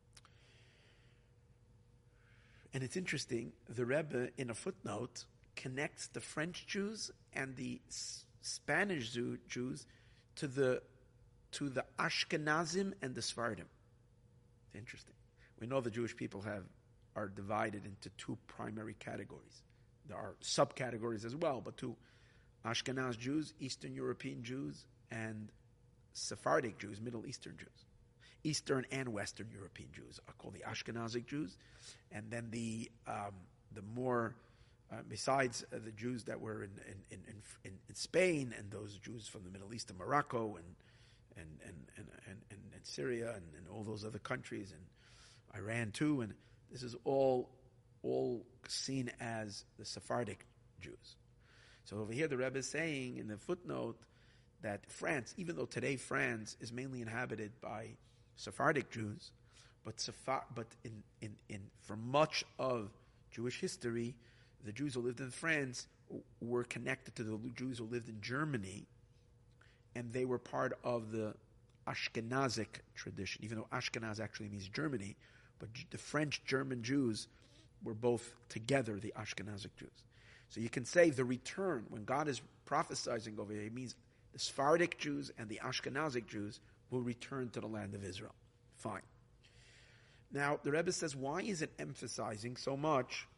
And it's interesting, the Rebbe, in a footnote, connects the French Jews and the Spanish Jews to the Ashkenazim and the Sephardim. Interesting. We know the Jewish people are divided into two primary categories. There are subcategories as well, but two: Ashkenaz Jews, Eastern European Jews, and Sephardic Jews, Middle Eastern Jews. Eastern and Western European Jews are called the Ashkenazic Jews, and then the more besides the Jews that were in Spain, and those Jews from the Middle East and Morocco and Syria and all those other countries, and Iran too, and this is all seen as the Sephardic Jews. So over here the Rebbe is saying in the footnote that France, even though today France is mainly inhabited by Sephardic Jews, but for much of Jewish history, the Jews who lived in France were connected to the Jews who lived in Germany, and they were part of the Ashkenazic tradition, even though Ashkenaz actually means Germany, but the French-German Jews were both together the Ashkenazic Jews. So you can say the return, when God is prophesizing over here, it means the Sephardic Jews and the Ashkenazic Jews will return to the land of Israel. Fine. Now, the Rebbe says, why is it emphasizing so much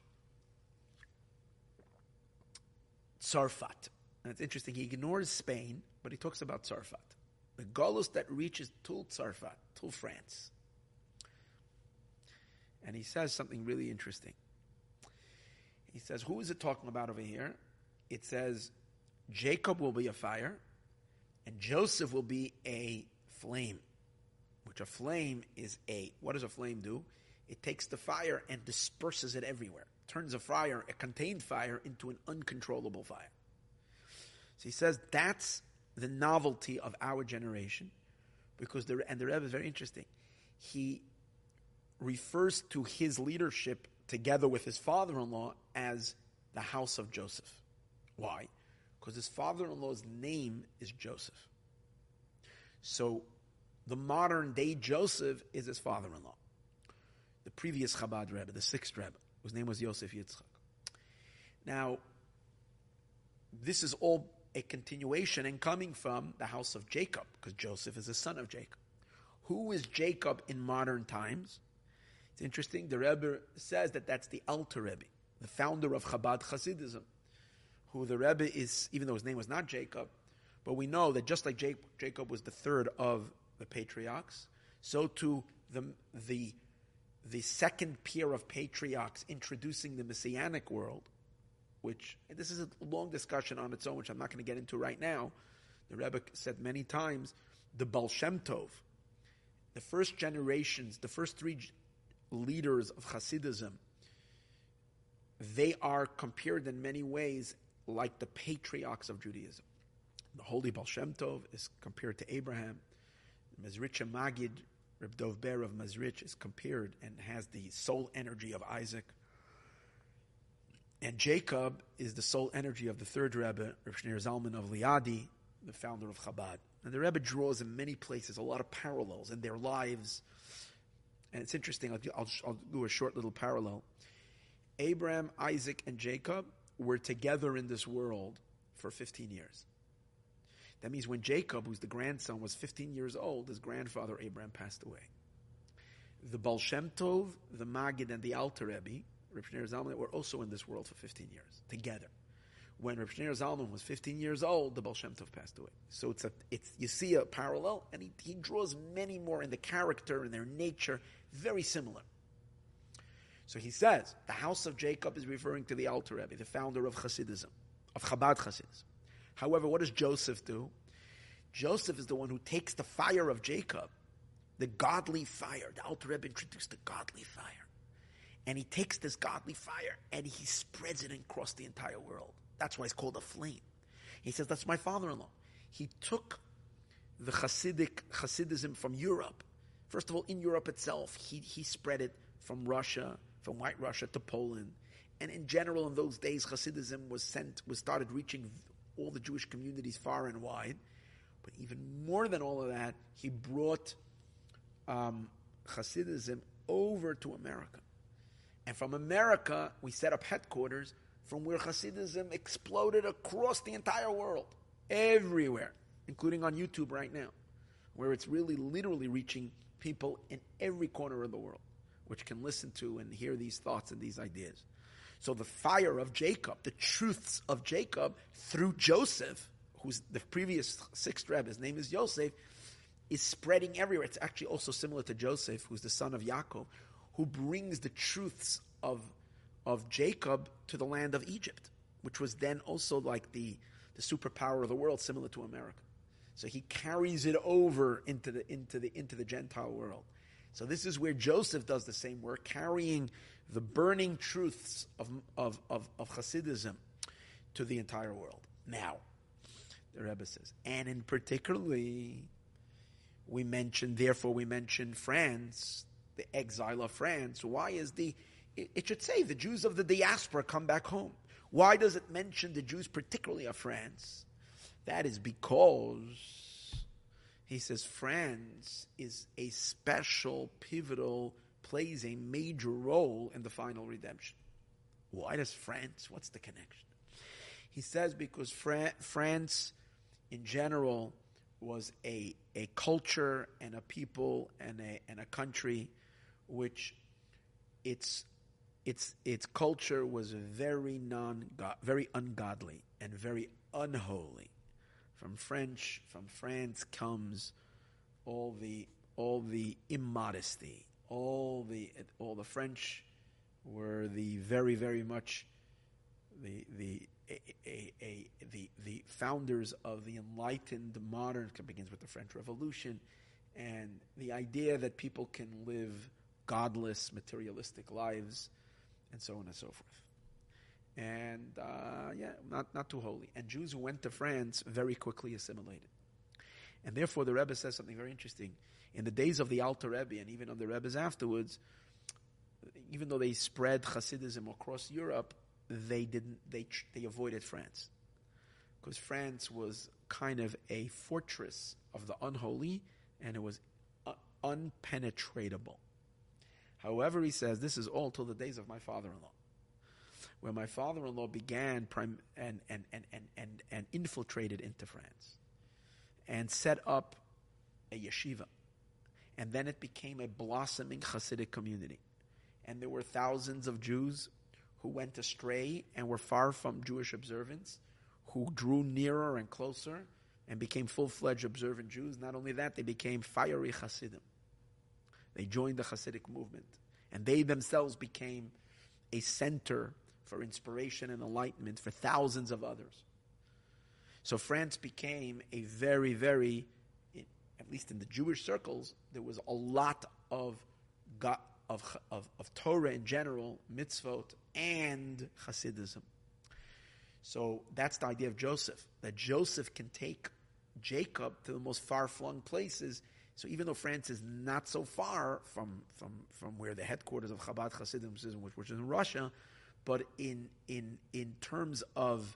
Tzarfat? And it's interesting, he ignores Spain, but he talks about Tzarfat. The Golus that reaches till Tzarfat, till France. And he says something really interesting. He says, who is it talking about over here? It says, Jacob will be a fire, and Joseph will be a flame. Which a flame is what does a flame do? It takes the fire and disperses it everywhere. Turns a contained fire, into an uncontrollable fire. So he says that's the novelty of our generation, because the Rebbe is very interesting. He refers to his leadership together with his father-in-law as the house of Joseph. Why? Because his father-in-law's name is Joseph. So the modern day Joseph is his father-in-law. The previous Chabad Rebbe, the sixth Rebbe, whose name was Yosef Yitzchak. Now, this is all a continuation and coming from the house of Jacob, because Joseph is the son of Jacob. Who is Jacob in modern times? It's interesting, the Rebbe says that that's the Alter Rebbe, the founder of Chabad Hasidism, who the Rebbe is, even though his name was not Jacob, but we know that just like Jacob was the third of the patriarchs, so too the second peer of patriarchs introducing the Messianic world, which, this is a long discussion on its own, which I'm not going to get into right now. The Rebbe said many times, the Baal Shem Tov, the first generations, the first three leaders of Hasidism, they are compared in many ways like the patriarchs of Judaism. The holy Baal Shem Tov is compared to Abraham. Mezritch Magid, Reb Dov Ber of Mezritch, is compared and has the soul energy of Isaac. And Jacob is the soul energy of the third Rebbe, Reb Shneur Zalman of Liadi, the founder of Chabad. And the Rebbe draws in many places a lot of parallels in their lives. And it's interesting, I'll do a short little parallel. Abraham, Isaac, and Jacob were together in this world for 15 years. That means when Jacob, who's the grandson, was 15 years old, his grandfather Abraham passed away. The Baal Shem Tov, the Magid, and the Alter Rebbe, Reb Shneur Zalman, were also in this world for 15 years, together. When Reb Shneur Zalman was 15 years old, the Baal Shem Tov passed away. So you see a parallel, and he draws many more in the character and their nature, very similar. So he says, the house of Jacob is referring to the Alter Rebbe, the founder of Hasidism, of Chabad Hasidism. However, what does Joseph do? Joseph is the one who takes the fire of Jacob, the godly fire. The Alter Rebbe introduced the godly fire. And he takes this godly fire and he spreads it across the entire world. That's why it's called a flame. He says, that's my father-in-law. He took the Hasidism from Europe. First of all, in Europe itself, he spread it from Russia, from White Russia to Poland. And in general, in those days, Hasidism was started reaching all the Jewish communities far and wide. But even more than all of that, he brought Hasidism over to America. And from America, we set up headquarters from where Hasidism exploded across the entire world, everywhere. including on YouTube right now, where it's really literally reaching people in every corner of the world, which can listen to and hear these thoughts and these ideas. So the fire of Jacob, the truths of Jacob through Joseph, who's the previous sixth Rebbe, his name is Yosef, is spreading everywhere. It's actually also similar to Joseph, who's the son of Yaakov, who brings the truths of Jacob to the land of Egypt, which was then also like the superpower of the world, similar to America. So he carries it over into the Gentile world. So this is where Joseph does the same work, carrying the burning truths of Hasidism to the entire world. Now, the Rebbe says, and in particularly, we mentioned France, the exile of France. Why is it should say the Jews of the diaspora come back home. Why does it mention the Jews particularly of France? That is because, he says, France is a special, pivotal, plays a major role in the final redemption. Why does France? What's the connection? He says because France, in general, was a culture and a people and a country which its culture was very ungodly and very unholy. From France comes all the immodesty. All the French were the very, very much the founders of the enlightened modern. It begins with the French Revolution, and the idea that people can live godless, materialistic lives, and so on and so forth. And not too holy. And Jews who went to France very quickly assimilated. And therefore, the Rebbe says something very interesting. In the days of the Alter Rebbe, and even of the Rebbes afterwards, even though they spread Hasidism across Europe, they avoided France, because France was kind of a fortress of the unholy, and it was unpenetratable. However, he says this is all till the days of my father-in-law, where my father-in-law began and infiltrated into France and set up a yeshiva. And then it became a blossoming Hasidic community. And there were thousands of Jews who went astray and were far from Jewish observance, who drew nearer and closer and became full-fledged observant Jews. Not only that, they became fiery Hasidim. They joined the Hasidic movement. And they themselves became a center for inspiration and enlightenment for thousands of others. So France became a very, very, at least in the Jewish circles, there was a lot of Torah in general, mitzvot, and Hasidism. So that's the idea of Joseph, that Joseph can take Jacob to the most far-flung places. So even though France is not so far from where the headquarters of Chabad Hasidim is, which is in Russia, but in terms of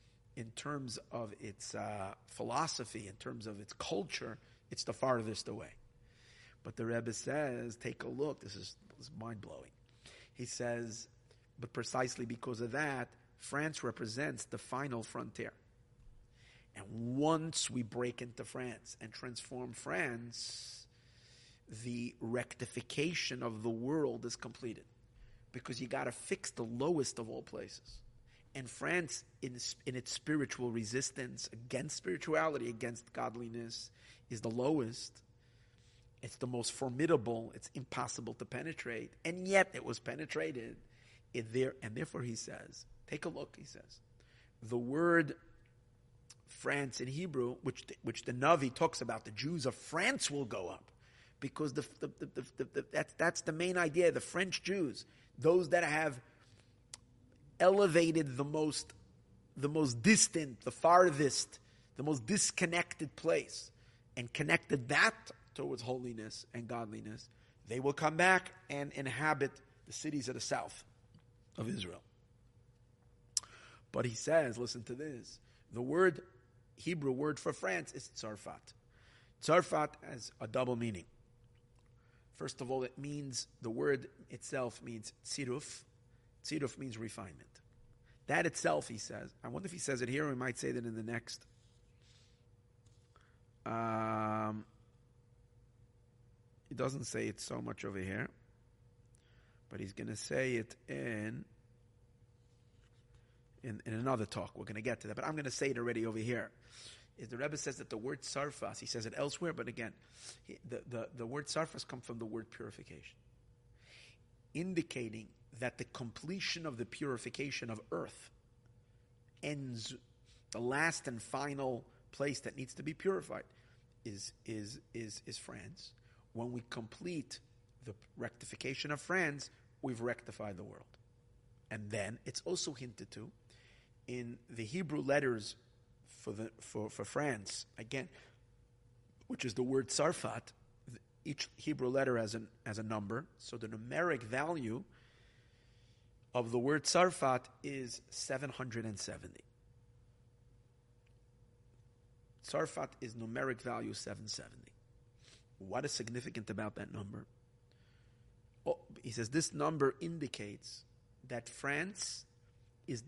its philosophy, in terms of its culture, it's the farthest away. But the Rebbe says, take a look. This is mind-blowing. He says, but precisely because of that, France represents the final frontier. And once we break into France and transform France, the rectification of the world is completed. Because you got to fix the lowest of all places. And France, in its spiritual resistance against spirituality, against godliness, is the lowest. It's the most formidable. It's impossible to penetrate. And yet it was penetrated. And therefore he says, take a look, he says. The word France in Hebrew, which the Navi talks about, the Jews of France will go up. Because that's the main idea, the French Jews, those that have elevated the most distant, the farthest, the most disconnected place, and connected that towards holiness and godliness, they will come back and inhabit the cities of the south of Israel. But he says, listen to this, the Hebrew word for France is Tzarfat. Tzarfat has a double meaning. First of all, the word itself means tziruf. Tziruf means refinement. That itself, he says, I wonder if he says it here, or he might say that in the next He doesn't say it so much over here, but he's going to say it in another talk. We're going to get to that, but I'm going to say it already over here. Is the Rebbe says that the word sarfas, he says it elsewhere, but again, the word sarfas comes from the word purification, indicating that the completion of the purification of earth ends, the last and final place that needs to be purified is France. When we complete the rectification of France, we've rectified the world. And then it's also hinted to in the Hebrew letters for France, again, which is the word Sarfat. Each Hebrew letter has a number. So the numeric value of the word Sarfat is 770. Sarfat is numeric value 770. What is significant about that number? Oh, he says this number indicates that France is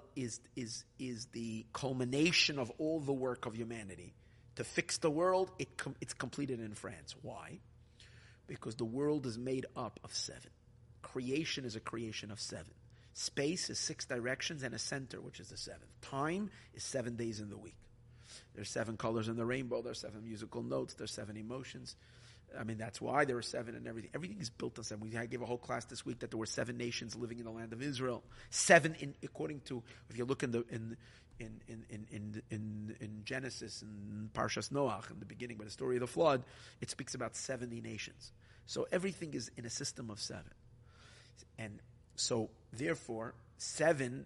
the culmination of all the work of humanity. To fix the world, it's completed in France. Why? Because the world is made up of 7. Creation is a creation of 7. Space is 6 directions and a center, which is the 7th. Time is 7 days in the week. There's 7 colors in the rainbow. There's 7 musical notes. There's 7 emotions. I mean, that's why there are 7 and everything. Everything is built on 7. I gave a whole class this week that there were 7 nations living in the land of Israel. 7 according to, if you look in Genesis and Parshas Noach in the beginning, by the story of the flood, it speaks about 70 nations. So everything is in a system of 7. And so therefore 7,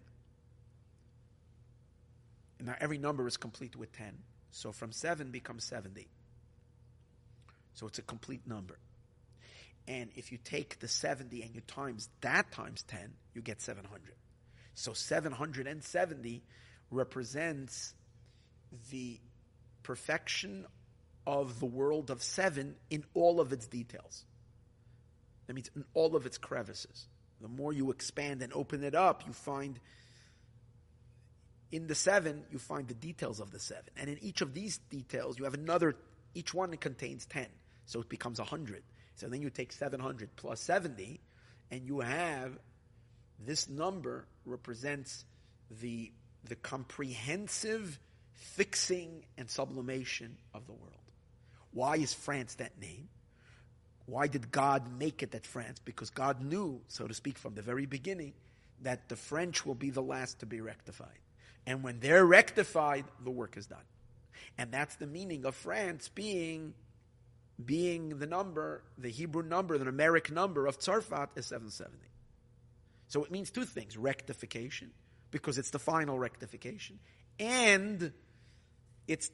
now every number is complete with 10. So from 7 becomes 70. So it's a complete number. And if you take the 70 and you times 10, you get 700. So 770 represents the perfection of the world of 7 in all of its details. That means in all of its crevices. The more you expand and open it up, you find in the 7, you find the details of the 7. And in each of these details, you have another, each one contains 10. So it becomes 100. So then you take 700 plus 70, and you have this number represents the comprehensive fixing and sublimation of the world. Why is France that name? Why did God make it that France? Because God knew, so to speak, from the very beginning, that the French will be the last to be rectified. And when they're rectified, the work is done. And that's the meaning of France being the number, the Hebrew number, the numeric number of Tzarfat is 770. So it means 2 things: rectification, because it's the final rectification, and it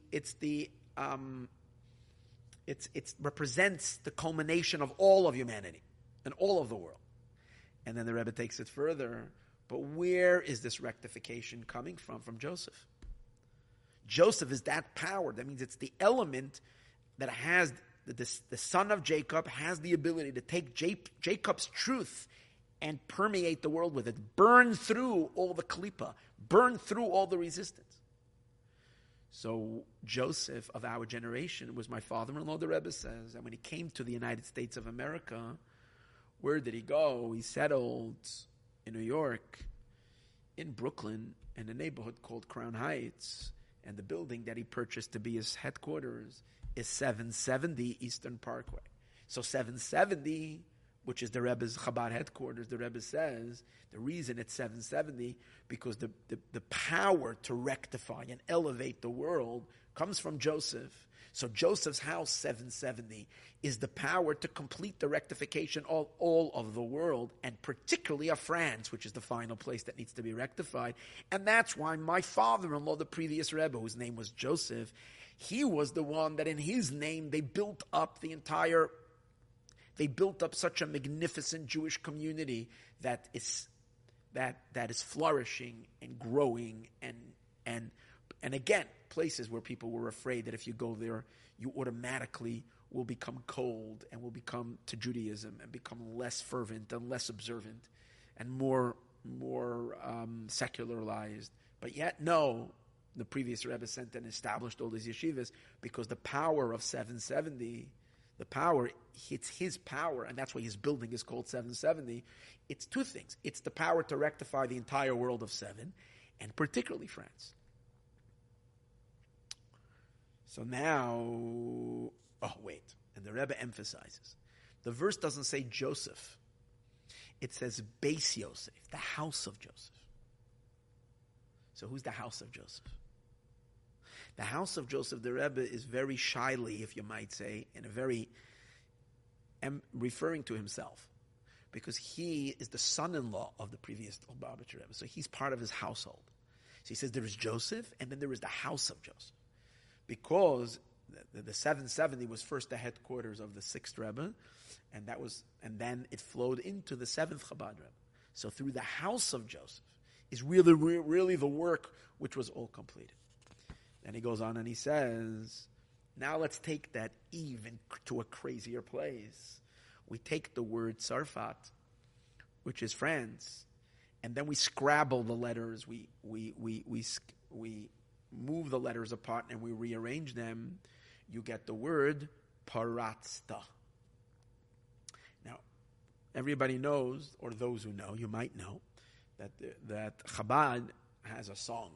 represents the culmination of all of humanity and all of the world. And then the Rebbe takes it further. But where is this rectification coming from? From Joseph. Joseph is that power. That means it's the element that has, the son of Jacob has the ability to take Jacob's truth and permeate the world with it. Burn through all the klipa. Burn through all the resistance. So Joseph of our generation was my father-in-law, the Rebbe says. And when he came to the United States of America, where did he go? He settled in New York, in Brooklyn, in a neighborhood called Crown Heights. And the building that he purchased to be his headquarters is 770 Eastern Parkway. So 770, which is the Rebbe's Chabad headquarters, the Rebbe says, the reason it's 770, because the power to rectify and elevate the world comes from Joseph. So Joseph's house, 770, is the power to complete the rectification of all of the world, and particularly of France, which is the final place that needs to be rectified. And that's why my father-in-law, the previous Rebbe, whose name was Joseph, he was the one that in his name they built up such a magnificent Jewish community that is flourishing and growing and again, places where people were afraid that if you go there, you automatically will become cold and will become to Judaism and become less fervent and less observant and more secularized. But yet, no, the previous Rebbe sent and established all these yeshivas, because the power of 770, the power, it's his power, and that's why his building is called 770. It's two things. It's the power to rectify the entire world of seven, and particularly France. So now, and the Rebbe emphasizes, the verse doesn't say Joseph. It says Beis Yosef, the house of Joseph. So who's the house of Joseph? The house of Joseph, the Rebbe is very shyly, if you might say, in a very, referring to himself, because he is the son-in-law of the previous Lubavitcher Rebbe. So he's part of his household. So he says there is Joseph, and then there is the house of Joseph. Because the 770 was first the headquarters of the 6th Rebbe, and then it flowed into the 7th Chabad Rebbe. So through the house of Joseph is really the work which was all completed. Then he goes on and he says, now let's take that even to a crazier place. We take the word Tzarfat, which is France, and then we scrabble the letters. We move the letters apart and we rearrange them. You get the word Paratzta. Now, everybody knows, or those who know, you might know, that Chabad has a song.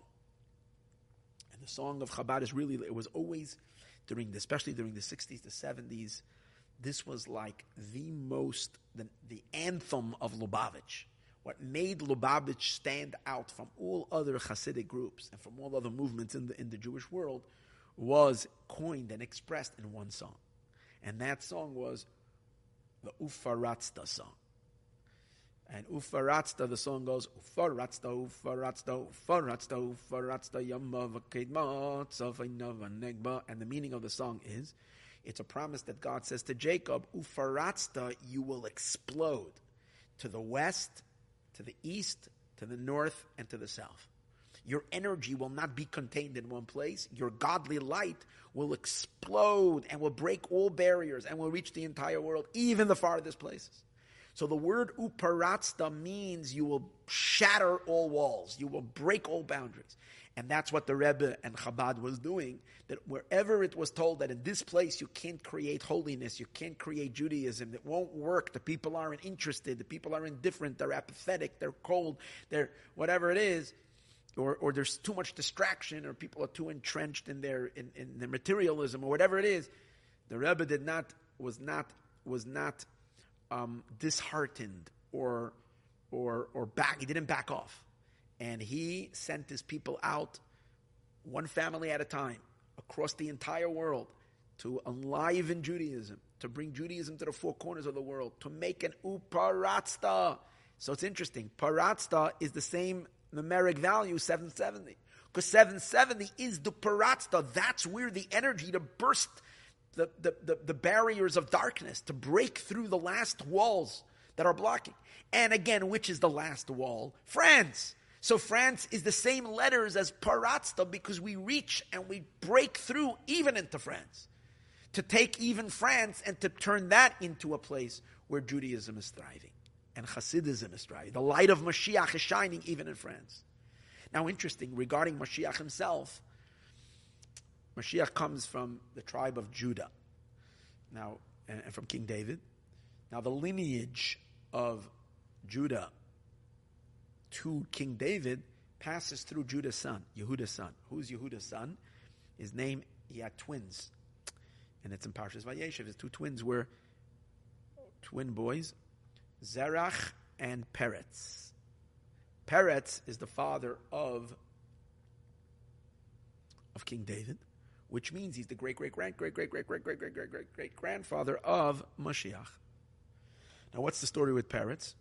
And the song of Chabad is really, it was always, especially during the 60s, the 70s, this was like the anthem of Lubavitch. What made Lubavitch stand out from all other Hasidic groups and from all other movements in the Jewish world was coined and expressed in one song. And that song was the Ufaratzta song. And Ufaratzta, the song goes, Ufaratzta, Ufaratzta, Ufaratzta, Ufaratzta, Yamma v'kedma, Tzafayna v'negba. And the meaning of the song is, it's a promise that God says to Jacob, Ufaratzta, you will explode to the west, to the east, to the north, and to the south. Your energy will not be contained in one place. Your godly light will explode and will break all barriers and will reach the entire world, even the farthest places. So the word uparatzta means you will shatter all walls. You will break all boundaries. And that's what the Rebbe and Chabad was doing, that wherever it was told that in this place you can't create holiness, you can't create Judaism, it won't work, the people aren't interested, the people are indifferent, they're apathetic, they're cold, they're whatever it is, or there's too much distraction, or people are too entrenched in their materialism, or whatever it is, the Rebbe was not disheartened or back. He didn't back off, and he sent his people out, one family at a time, across the entire world, to enliven Judaism, to bring Judaism to the four corners of the world, to make an uparatzta. So it's interesting. Paratzta is the same numeric value, 770. Because 770 is the paratzta. That's where the energy to burst the barriers of darkness, to break through the last walls that are blocking. And again, which is the last wall? France. So France is the same letters as paratzta, because we reach and we break through even into France. To take even France and to turn that into a place where Judaism is thriving and Hasidism is thriving. The light of Mashiach is shining even in France. Now, interesting, regarding Mashiach himself, Mashiach comes from the tribe of Judah. Now, and from King David. Now, the lineage of Judah to King David passes through Judah's son, Yehuda's son. Who's Yehuda's son? His name, he had twins. And it's in Parshas Vayeshev. His two twins were twin boys, Zerach and Peretz. Peretz is the father of King David, which means he's the great-great-great-great-great-great-great-great-great-great-grandfather of Mashiach. Now, what's the story with Peretz?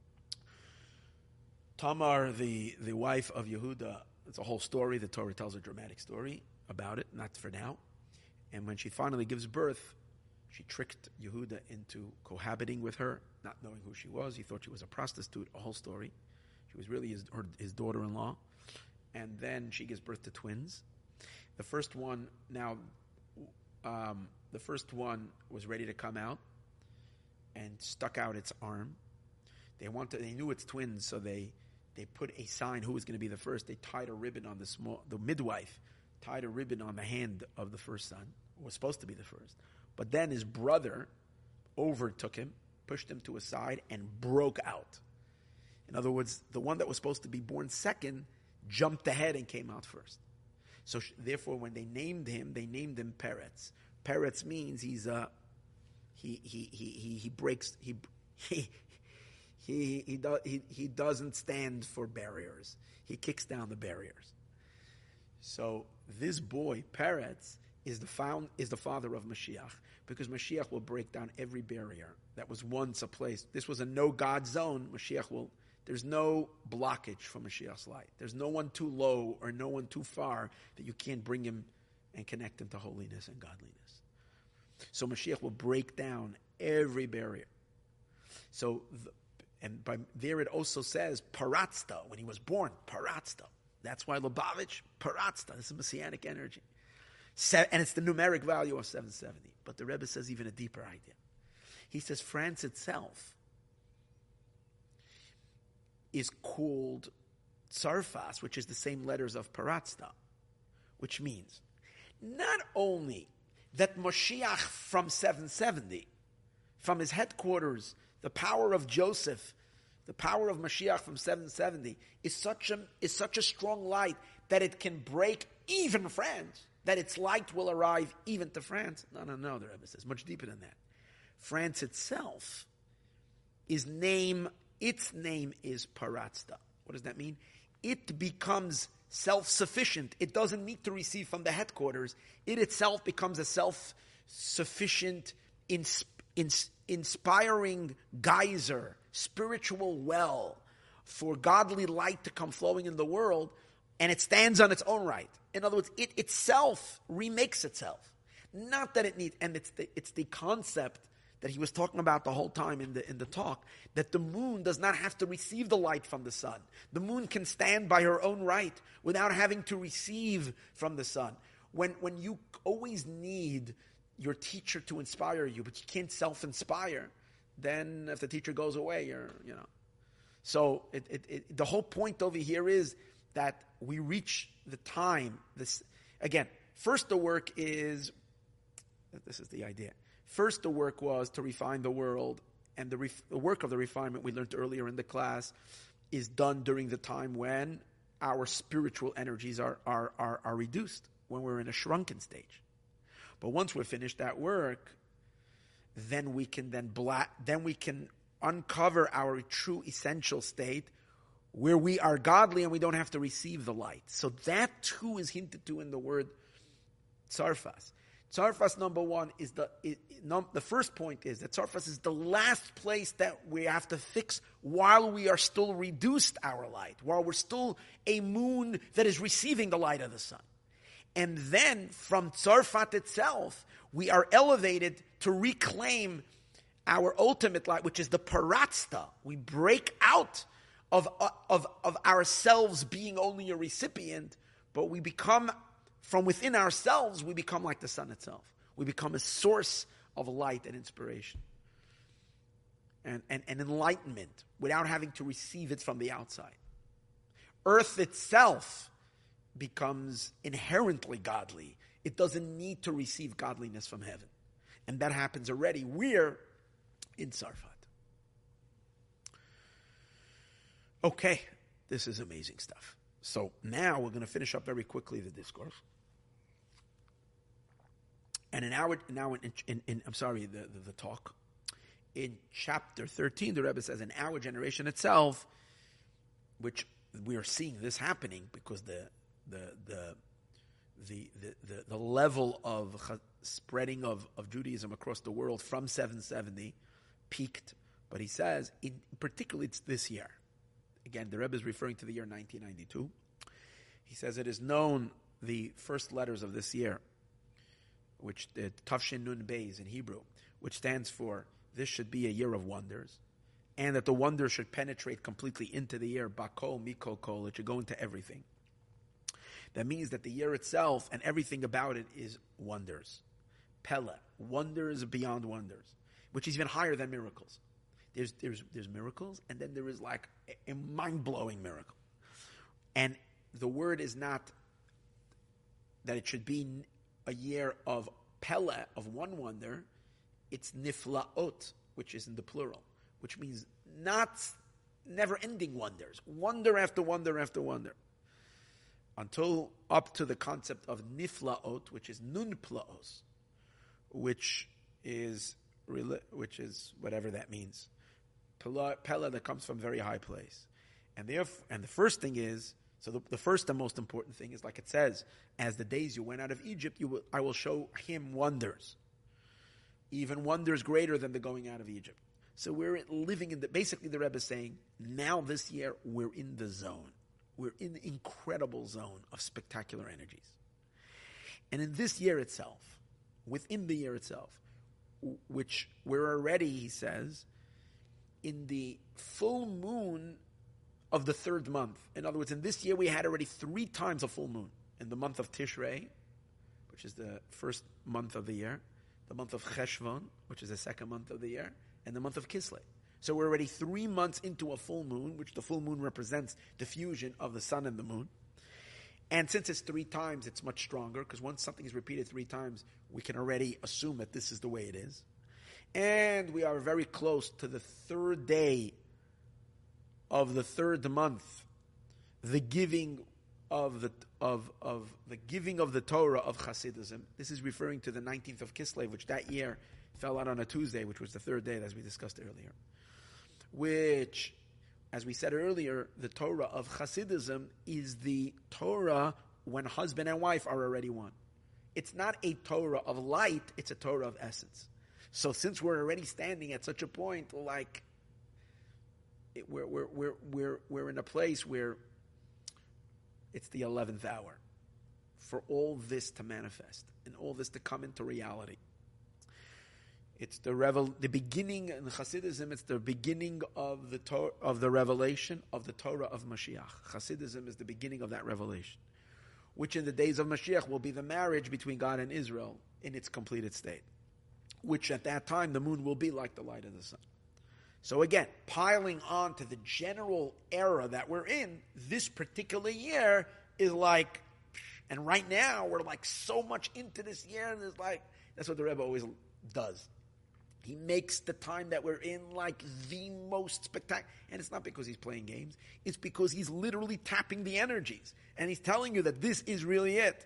Tamar, the wife of Yehuda, it's a whole story. The Torah tells a dramatic story about it, not for now. And when she finally gives birth, she tricked Yehuda into cohabiting with her, not knowing who she was. He thought she was a prostitute, a whole story. She was really his daughter-in-law. And then she gives birth to twins. The first one was ready to come out and stuck out its arm. They knew it's twins, so they they put a sign who was going to be the first. They tied a ribbon on the midwife tied a ribbon on the hand of the first son, who was supposed to be the first. But then his brother overtook him, pushed him to a side, and broke out. In other words, the one that was supposed to be born second jumped ahead and came out first. So therefore, when they named him Peretz. Peretz means he doesn't stand for barriers. He kicks down the barriers. So this boy, Peretz, is the father of Mashiach, because Mashiach will break down every barrier that was once a place. This was a no-God zone. There's no blockage for Mashiach's light. There's no one too low or no one too far that you can't bring him and connect him to holiness and godliness. So Mashiach will break down every barrier. So, there it also says, Paratzta, when he was born, Paratzta. That's why Lubavitch, Paratzta, this is Messianic energy. And it's the numeric value of 770. But the Rebbe says even a deeper idea. He says France itself is called Tsarfas, which is the same letters of Paratzta, which means not only that Moshiach from 770, from his headquarters, the power of Joseph, the power of Mashiach from 770 is such a strong light that it can break even France, that its light will arrive even to France. No, the Rebbe says, much deeper than that. France itself, its name is Paratzta. What does that mean? It becomes self-sufficient. It doesn't need to receive from the headquarters. It itself becomes a self-sufficient, inspiring geyser, spiritual well for godly light to come flowing in the world, and it stands on its own right. In other words, it itself remakes itself. Not that it needs, and it's the concept that he was talking about the whole time in the talk, that the moon does not have to receive the light from the sun. The moon can stand by her own right without having to receive from the sun. When you always need your teacher to inspire you, but you can't self-inspire, then if the teacher goes away, So the whole point over here is that we reach the time. First the work is, this is the idea. First the work was to refine the world, and the work of the refinement we learned earlier in the class is done during the time when our spiritual energies are reduced, when we're in a shrunken stage. But once we're finished that work, then we can uncover our true essential state where we are godly and we don't have to receive the light. So that too is hinted to in the word Tsarfas. Tsarfas number one is the first point is that Tsarfas is the last place that we have to fix while we are still reduced our light, while we're still a moon that is receiving the light of the sun. And then from Tsarfat itself, we are elevated to reclaim our ultimate light, which is the Paratzta. We break out of ourselves being only a recipient, but we become, from within ourselves, we become like the sun itself. We become a source of light and inspiration and enlightenment without having to receive it from the outside. Earth itself becomes inherently godly. It doesn't need to receive godliness from heaven. And that happens already. We're in Tsarfat. Okay, this is amazing stuff. So now we're going to finish up very quickly the discourse. And the talk. In chapter 13, the Rebbe says, in our generation itself, which we are seeing this happening because the level of spreading of Judaism across the world from 770 peaked. But he says, in particular, it's this year. Again, the Rebbe is referring to the year 1992. He says it is known, the first letters of this year, which Tafshin Nun Beis in Hebrew, which stands for this should be a year of wonders, and that the wonders should penetrate completely into the year, Bakol, Mikol, Kol, it should go into everything. That means that the year itself and everything about it is wonders. Pella, wonders beyond wonders, which is even higher than miracles. There's miracles, and then there is like a mind-blowing miracle. And the word is not that it should be a year of pele, of one wonder. It's niflaot, which is in the plural, which means not never-ending wonders, wonder after wonder after wonder, until up to the concept of niflaot, which is nun plaos, which is whatever that means. Pella that comes from very high place. And the first thing is, so the first and most important thing is, like it says, as the days you went out of Egypt, I will show him wonders. Even wonders greater than the going out of Egypt. So we're living in basically the Rebbe is saying, now this year we're in the zone. We're in the incredible zone of spectacular energies. And in this year itself, within the year itself, which we're already, he says, in the full moon of the third month. In other words, in this year we had already 3 times a full moon. In the month of Tishrei, which is the first month of the year, the month of Cheshvan, which is the second month of the year, and the month of Kislev. So we're already 3 months into a full moon, which the full moon represents the fusion of the sun and the moon. And since it's 3 times, it's much stronger, because once something is repeated 3 times, we can already assume that this is the way it is. And we are very close to the 3rd day of the 3rd month, the giving of the giving of the Torah of Hasidism. This is referring to the 19th of Kislev, which that year fell out on a Tuesday, which was the 3rd day, as we discussed earlier. Which, as we said earlier, the Torah of Hasidism is the Torah when husband and wife are already one. It's not a Torah of light, it's a Torah of essence. So since we're already standing at such a point, like we're in a place where it's the 11th hour for all this to manifest and all this to come into reality. It's the beginning in Hasidism. It's the beginning of the revelation of the Torah of Mashiach. Hasidism is the beginning of that revelation, which in the days of Mashiach will be the marriage between God and Israel in its completed state, which at that time the moon will be like the light of the sun. So again, piling on to the general era that we're in, this particular year is like, and right now we're like so much into this year, and it's like, that's what the Rebbe always does. He makes the time that we're in like the most spectacular. And it's not because he's playing games. It's because he's literally tapping the energies. And he's telling you that this is really it.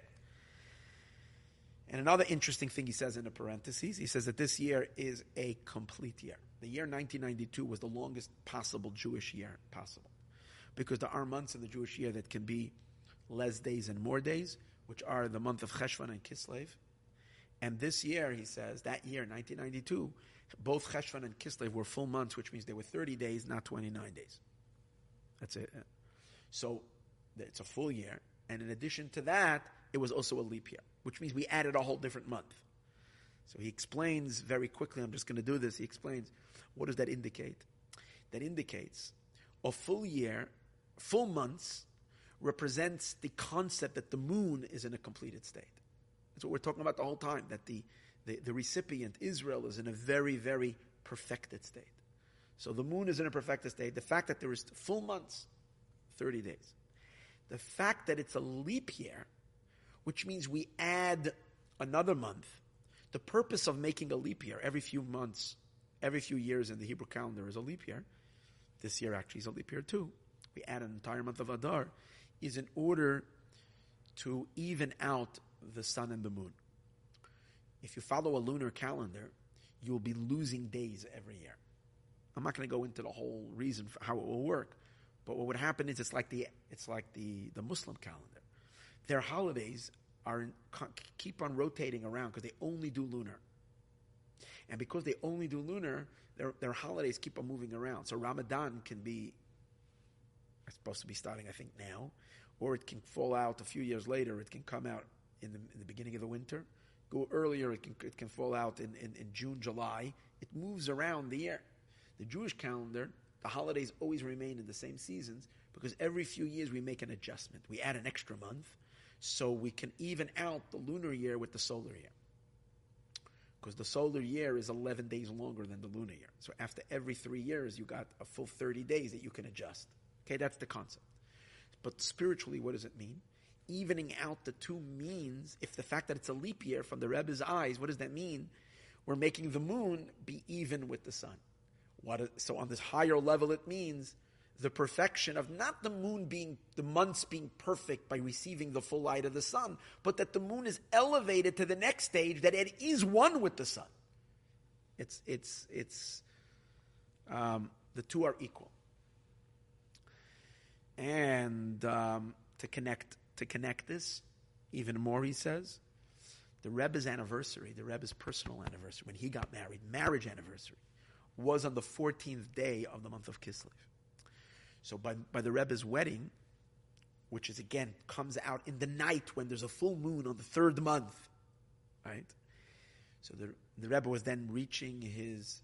And another interesting thing he says in the parentheses, he says that this year is a complete year. The year 1992 was the longest possible Jewish year possible. Because there are months in the Jewish year that can be less days and more days, which are the month of Cheshvan and Kislev. And this year, he says, that year, 1992, both Cheshvan and Kislev were full months, which means they were 30 days, not 29 days. That's it. So it's a full year. And in addition to that, it was also a leap year, which means we added a whole different month. So he explains very quickly, I'm just going to do this, he explains, what does that indicate? That indicates a full year, full months, represents the concept that the moon is in a completed state. That's what we're talking about the whole time, that the recipient, Israel, is in a very, very perfected state. So the moon is in a perfected state. The fact that there is full months, 30 days. The fact that it's a leap year, which means we add another month. The purpose of making a leap year every few months, every few years in the Hebrew calendar is a leap year. This year actually is a leap year too. We add an entire month of Adar, is in order to even out the sun and the moon. If you follow a lunar calendar, you'll be losing days every year. I'm not going to go into the whole reason for how it will work, but what would happen is it's like the Muslim calendar. Their holidays keep on rotating around because they only do lunar. And because they only do lunar, their holidays keep on moving around. So Ramadan can be, it's supposed to be starting, I think, now, or it can fall out a few years later. It can come out in the beginning of the winter. Go earlier, it can fall out in June, July. It moves around the year. The Jewish calendar, the holidays always remain in the same seasons because every few years we make an adjustment. We add an extra month so we can even out the lunar year with the solar year. because the solar year is 11 days longer than the lunar year. So after every 3 years, you got a full 30 days that you can adjust. Okay, that's the concept. But spiritually, what does it mean? Evening out the two means, if the fact that it's a leap year from the Rebbe's eyes, what does that mean? We're making the moon be even with the sun. So on this higher level, it means the perfection of not the moon being, the months being perfect by receiving the full light of the sun, but that the moon is elevated to the next stage, that it is one with the sun. The two are equal. And to connect this even more, he says, the Rebbe's anniversary, the Rebbe's personal anniversary, when he got married, marriage anniversary, was on the 14th day of the month of Kislev. So by the Rebbe's wedding, which is again, comes out in the night when there's a full moon on the third month, right? So the Rebbe was then reaching his,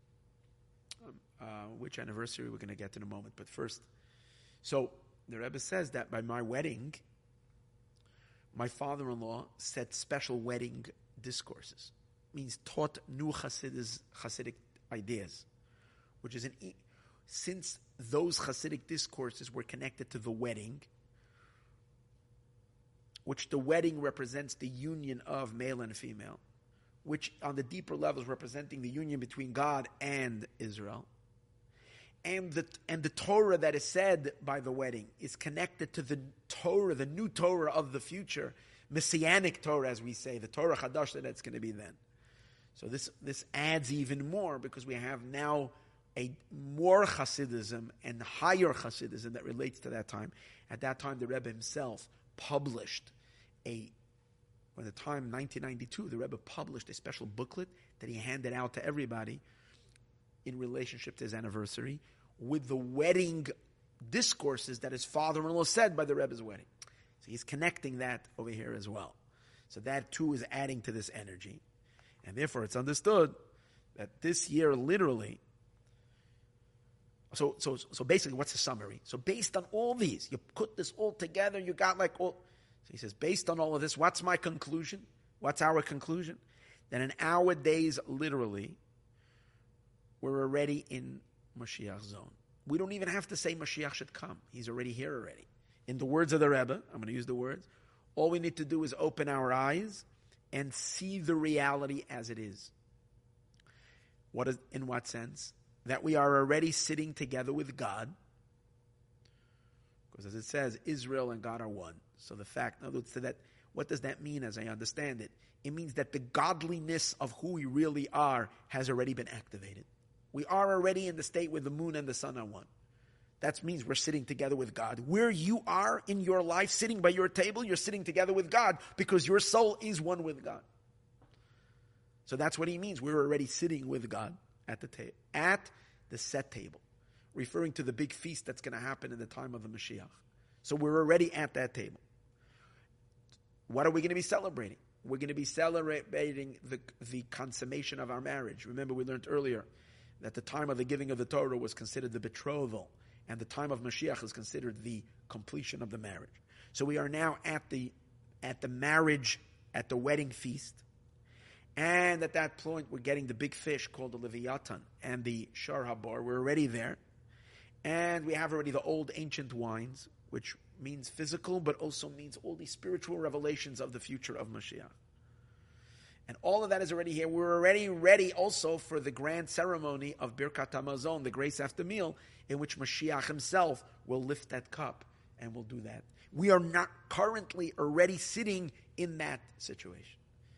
which anniversary we're going to get in a moment, but first, so the Rebbe says that by my wedding, my father-in-law said special wedding discourses, means taught new Hasidic ideas, which is since those Hasidic discourses were connected to the wedding, which the wedding represents the union of male and female, which on the deeper levels representing the union between God and Israel, and the Torah that is said by the wedding is connected to the Torah, the new Torah of the future, Messianic Torah, as we say, the Torah Chadash that's going to be then. So this adds even more, because we have now a more Hasidism and higher Hasidism that relates to that time. At that time, the Rebbe himself published by the time 1992, the Rebbe published a special booklet that he handed out to everybody in relationship to his anniversary, with the wedding discourses that his father-in-law said by the Rebbe's wedding. So he's connecting that over here as well. So that too is adding to this energy. And therefore it's understood that this year literally, so basically what's the summary? So based on all these, you put this all together, you got like all, so he says, based on all of this, what's my conclusion? What's our conclusion? That in our days, literally, we're already in Mashiach's zone. We don't even have to say Mashiach should come. He's already here already. In the words of the Rebbe, I'm going to use the words, all we need to do is open our eyes and see the reality as it is. In what sense? That we are already sitting together with God. Because as it says, Israel and God are one. So the fact, what does that mean as I understand it? It means that the godliness of who we really are has already been activated. We are already in the state where the moon and the sun are one. That means we're sitting together with God. Where you are in your life, sitting by your table, you're sitting together with God because your soul is one with God. So that's what he means. We're already sitting with God at the table, at the set table, referring to the big feast that's going to happen in the time of the Mashiach. So we're already at that table. What are we going to be celebrating? We're going to be celebrating the consummation of our marriage. Remember, we learned earlier that the time of the giving of the Torah was considered the betrothal, and the time of Mashiach is considered the completion of the marriage. So we are now at the marriage, at the wedding feast, and at that point we're getting the big fish called the Leviathan and the Shar Habar. We're already there, and we have already the old ancient wines, which means physical, but also means all these spiritual revelations of the future of Mashiach. And all of that is already here. We're already ready also for the grand ceremony of Birkat HaMazon, the grace after meal, in which Mashiach himself will lift that cup and will do that. We are not currently already sitting in that situation.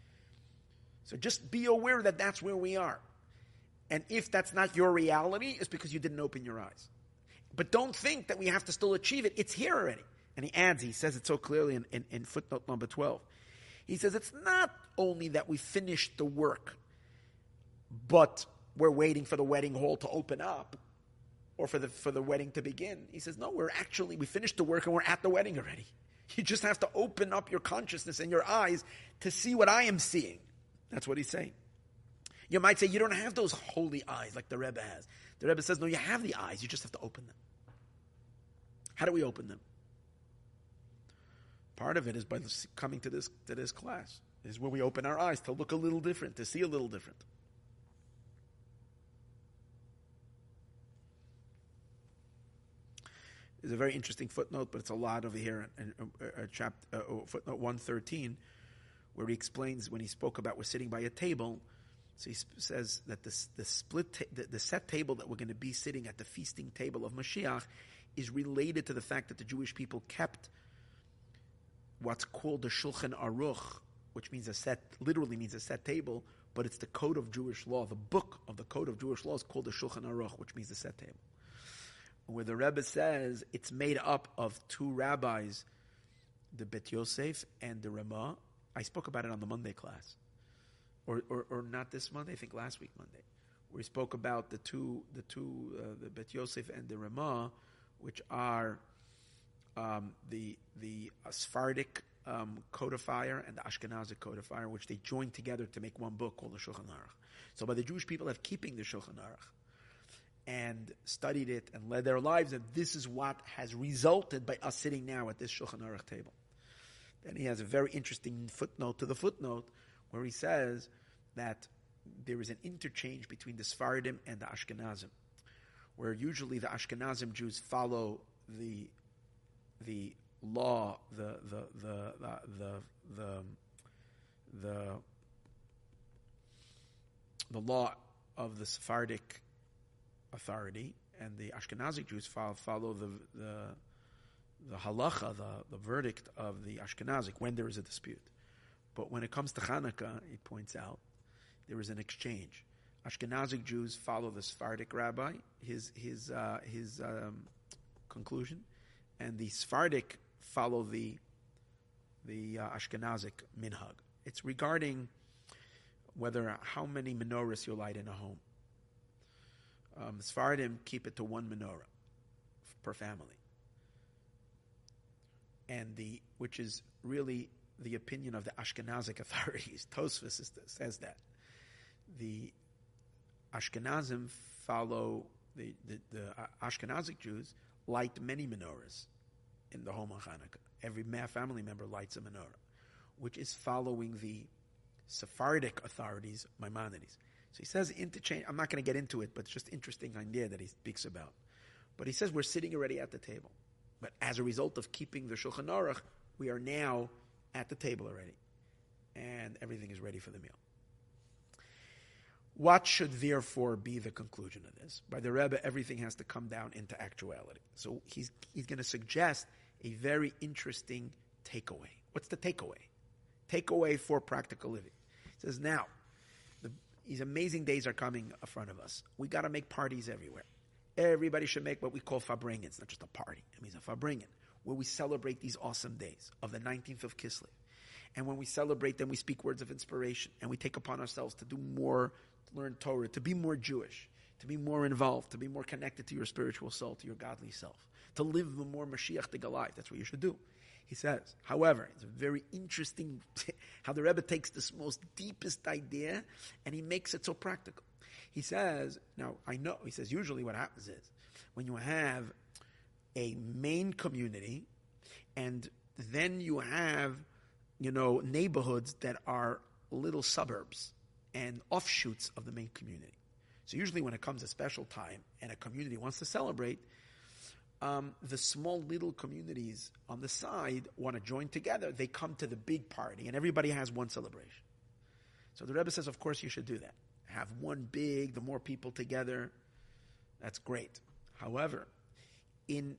So just be aware that that's where we are. And if that's not your reality, it's because you didn't open your eyes. But don't think that we have to still achieve it. It's here already. And he adds, he says it so clearly in footnote number 12. He says it's not only that we finished the work, but we're waiting for the wedding hall to open up or for the wedding to begin. He says, no, we finished the work and we're at the wedding already. You just have to open up your consciousness and your eyes to see what I am seeing. That's what he's saying. You might say, you don't have those holy eyes like the Rebbe has. The Rebbe says, no, you have the eyes. You just have to open them. How do we open them? Part of it is by coming to this class. This is when we open our eyes to look a little different, to see a little different. There's a very interesting footnote, but it's a lot over here in footnote 113, where he explains when he spoke about we're sitting by a table. So he says that the set table that we're going to be sitting at, the feasting table of Mashiach, is related to the fact that the Jewish people kept what's called the Shulchan Aruch, which means literally means a set table, but it's the code of Jewish law. The book of the code of Jewish law is called the Shulchan Aruch, which means the set table. Where the Rebbe says it's made up of two rabbis, the Bet Yosef and the Ramah. I spoke about it on the Monday class, or not this Monday. I think last week Monday, where we spoke about the Bet Yosef and the Ramah, which are the Sephardic codifier and the Ashkenazic codifier, which they joined together to make one book called the Shulchan Aruch. So by the Jewish people have keeping the Shulchan Aruch and studied it and led their lives, and this is what has resulted by us sitting now at this Shulchan Aruch table. Then he has a very interesting footnote to the footnote where he says that there is an interchange between the Sephardim and the Ashkenazim, where usually the Ashkenazim Jews follow the law, the law of the Sephardic authority, and the Ashkenazic Jews follow the halacha, the verdict of the Ashkenazic when there is a dispute. But when it comes to Hanukkah, he points out, there is an exchange. Ashkenazic Jews follow the Sephardic rabbi, his conclusion, and the Sephardic follow the Ashkenazic minhag. It's regarding how many menorahs you light in a home. Sephardim keep it to one menorah per family, and which is really the opinion of the Ashkenazic authorities. Tosfos says that the Ashkenazim follow the Ashkenazic Jews light many menorahs in the home on Hanukkah. Every family member lights a menorah, which is following the Sephardic authorities, Maimonides. So he says interchange. I'm not going to get into it, but it's just an interesting idea that he speaks about. But he says we're sitting already at the table. But as a result of keeping the Shulchan Aruch, we are now at the table already. And everything is ready for the meal. What should therefore be the conclusion of this? By the Rebbe, everything has to come down into actuality. So he's going to suggest a very interesting takeaway. What's the takeaway? Takeaway for practical living. He says, now, these amazing days are coming in front of us. We got to make parties everywhere. Everybody should make what we call Farbrengen. It's not just a party. It means a Farbrengen, where we celebrate these awesome days of the 19th of Kislev. And when we celebrate them, we speak words of inspiration. And we take upon ourselves to do more, to learn Torah, to be more Jewish, to be more involved, to be more connected to your spiritual soul, to your godly self, to live the more Mashiach de Goliath. That's what you should do. He says, however, it's a very interesting how the Rebbe takes this most deepest idea and he makes it so practical. He says, usually what happens is when you have a main community and then you have, neighborhoods that are little suburbs and offshoots of the main community. So usually when it comes to special time and a community wants to celebrate, the small little communities on the side want to join together. They come to the big party, and everybody has one celebration. So the Rebbe says, of course, you should do that. Have one big, the more people together, that's great. However, in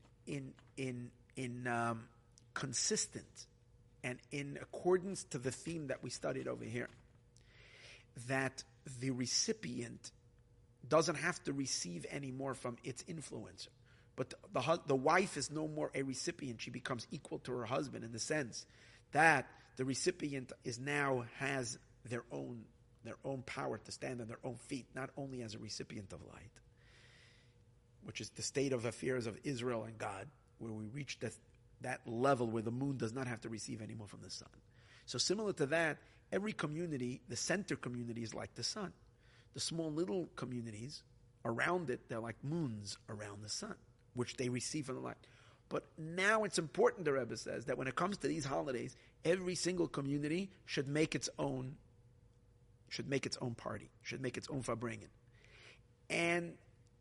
consistent and in accordance to the theme that we studied over here, that the recipient doesn't have to receive any more from its influencer. But the wife is no more a recipient. She becomes equal to her husband in the sense that the recipient has their own power to stand on their own feet, not only as a recipient of light, which is the state of affairs of Israel and God, where we reach that level where the moon does not have to receive any more from the sun. So similar to that, every community, the center community is like the sun. The small little communities around it, they're like moons around the sun, which they receive from the light. But now it's important, the Rebbe says, that when it comes to these holidays, every single community should make its own party, should make its own Farbrengen. And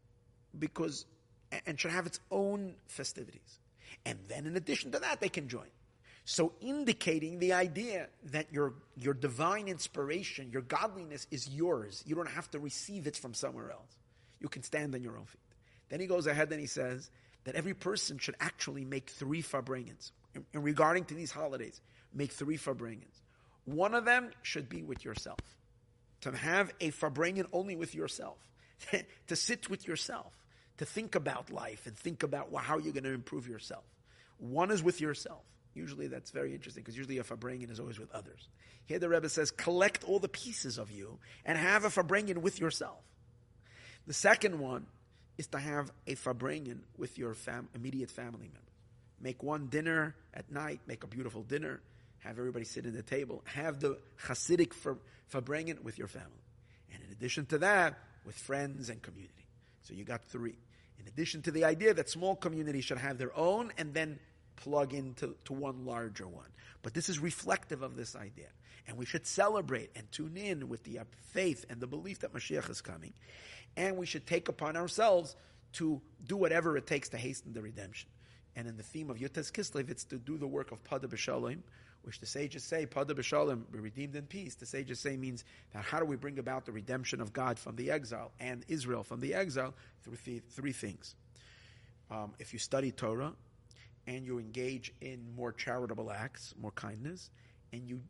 should have its own festivities. And then in addition to that, they can join. So indicating the idea that your divine inspiration, your godliness is yours. You don't have to receive it from somewhere else. You can stand on your own feet. Then he goes ahead and he says that every person should actually make 3 Farbrengens. In regarding to these holidays, make 3 Farbrengens. One of them should be with yourself. To have a Farbrengen only with yourself. To sit with yourself. To think about life and think about how you're going to improve yourself. One is with yourself. Usually that's very interesting because usually a Farbrengen is always with others. Here the Rebbe says, collect all the pieces of you and have a Farbrengen with yourself. The second one is to have a Farbrengen with your immediate family members. Make one dinner at night, make a beautiful dinner, have everybody sit at the table, have the Hasidic Farbrengen with your family. And in addition to that, with friends and community. So you got 3. In addition to the idea that small communities should have their own and then plug into one larger one. But this is reflective of this idea. And we should celebrate and tune in with the faith and the belief that Mashiach is coming. And we should take upon ourselves to do whatever it takes to hasten the redemption. And in the theme of Yutes Kislev, it's to do the work of Pada B'Shalom, which the sages say, Pada B'Shalom, be redeemed in peace. The sages say means that how do we bring about the redemption of God from the exile and Israel from the exile? Through 3 things. If you study Torah, and you engage in more charitable acts, more kindness, and you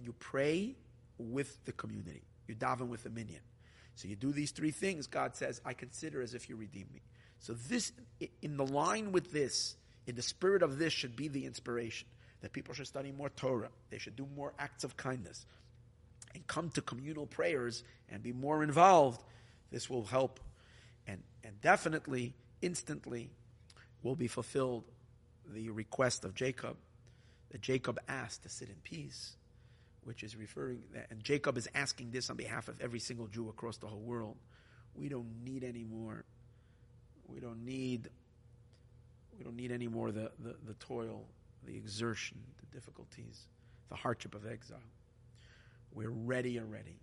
pray with the community. You daven with the minyan. So you do these 3 things, God says, I consider as if you redeem me. So this, in the line with this, in the spirit of this should be the inspiration, that people should study more Torah, they should do more acts of kindness, and come to communal prayers and be more involved. This will help, and definitely, instantly, will be fulfilled the request of Jacob, that Jacob asked to sit in peace, which is referring, and Jacob is asking this on behalf of every single Jew across the whole world. We don't need anymore. We don't need anymore the toil, the exertion, the difficulties, the hardship of exile. We're ready already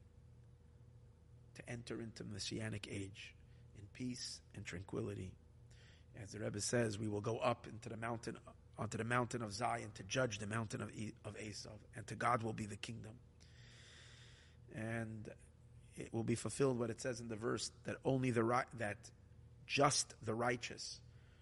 to enter into the Messianic age in peace and tranquility. As the Rebbe says, we will go up onto the mountain of Zion to judge the mountain of Esav, and to God will be the kingdom. And it will be fulfilled what it says in the verse that that just the righteous,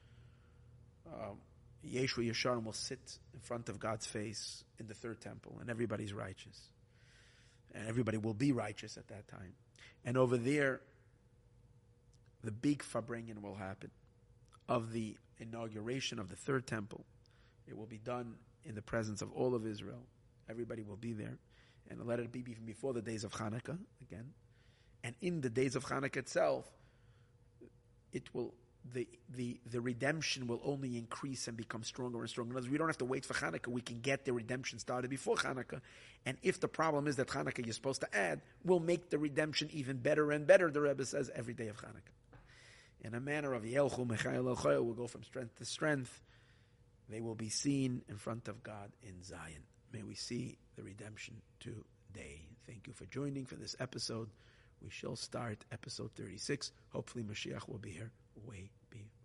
Yeshua Yesharim, will sit in front of God's face in the 3rd temple, and everybody's righteous, and everybody will be righteous at that time. And over there, the big Farbrengen will happen of the inauguration of the 3rd temple. It will be done in the presence of all of Israel. Everybody will be there. And let it be even before the days of Hanukkah again. And in the days of Hanukkah itself, it will the redemption will only increase and become stronger and stronger. In other words, we don't have to wait for Hanukkah. We can get the redemption started before Hanukkah. And if the problem is that Hanukkah you're supposed to add, we'll make the redemption even better and better, the Rebbe says, every day of Hanukkah. In a manner of Yelchu Mechayel El Chayil, will go from strength to strength. They will be seen in front of God in Zion. May we see the redemption today. Thank you for joining for this episode. We shall start episode 36. Hopefully Mashiach will be here way before.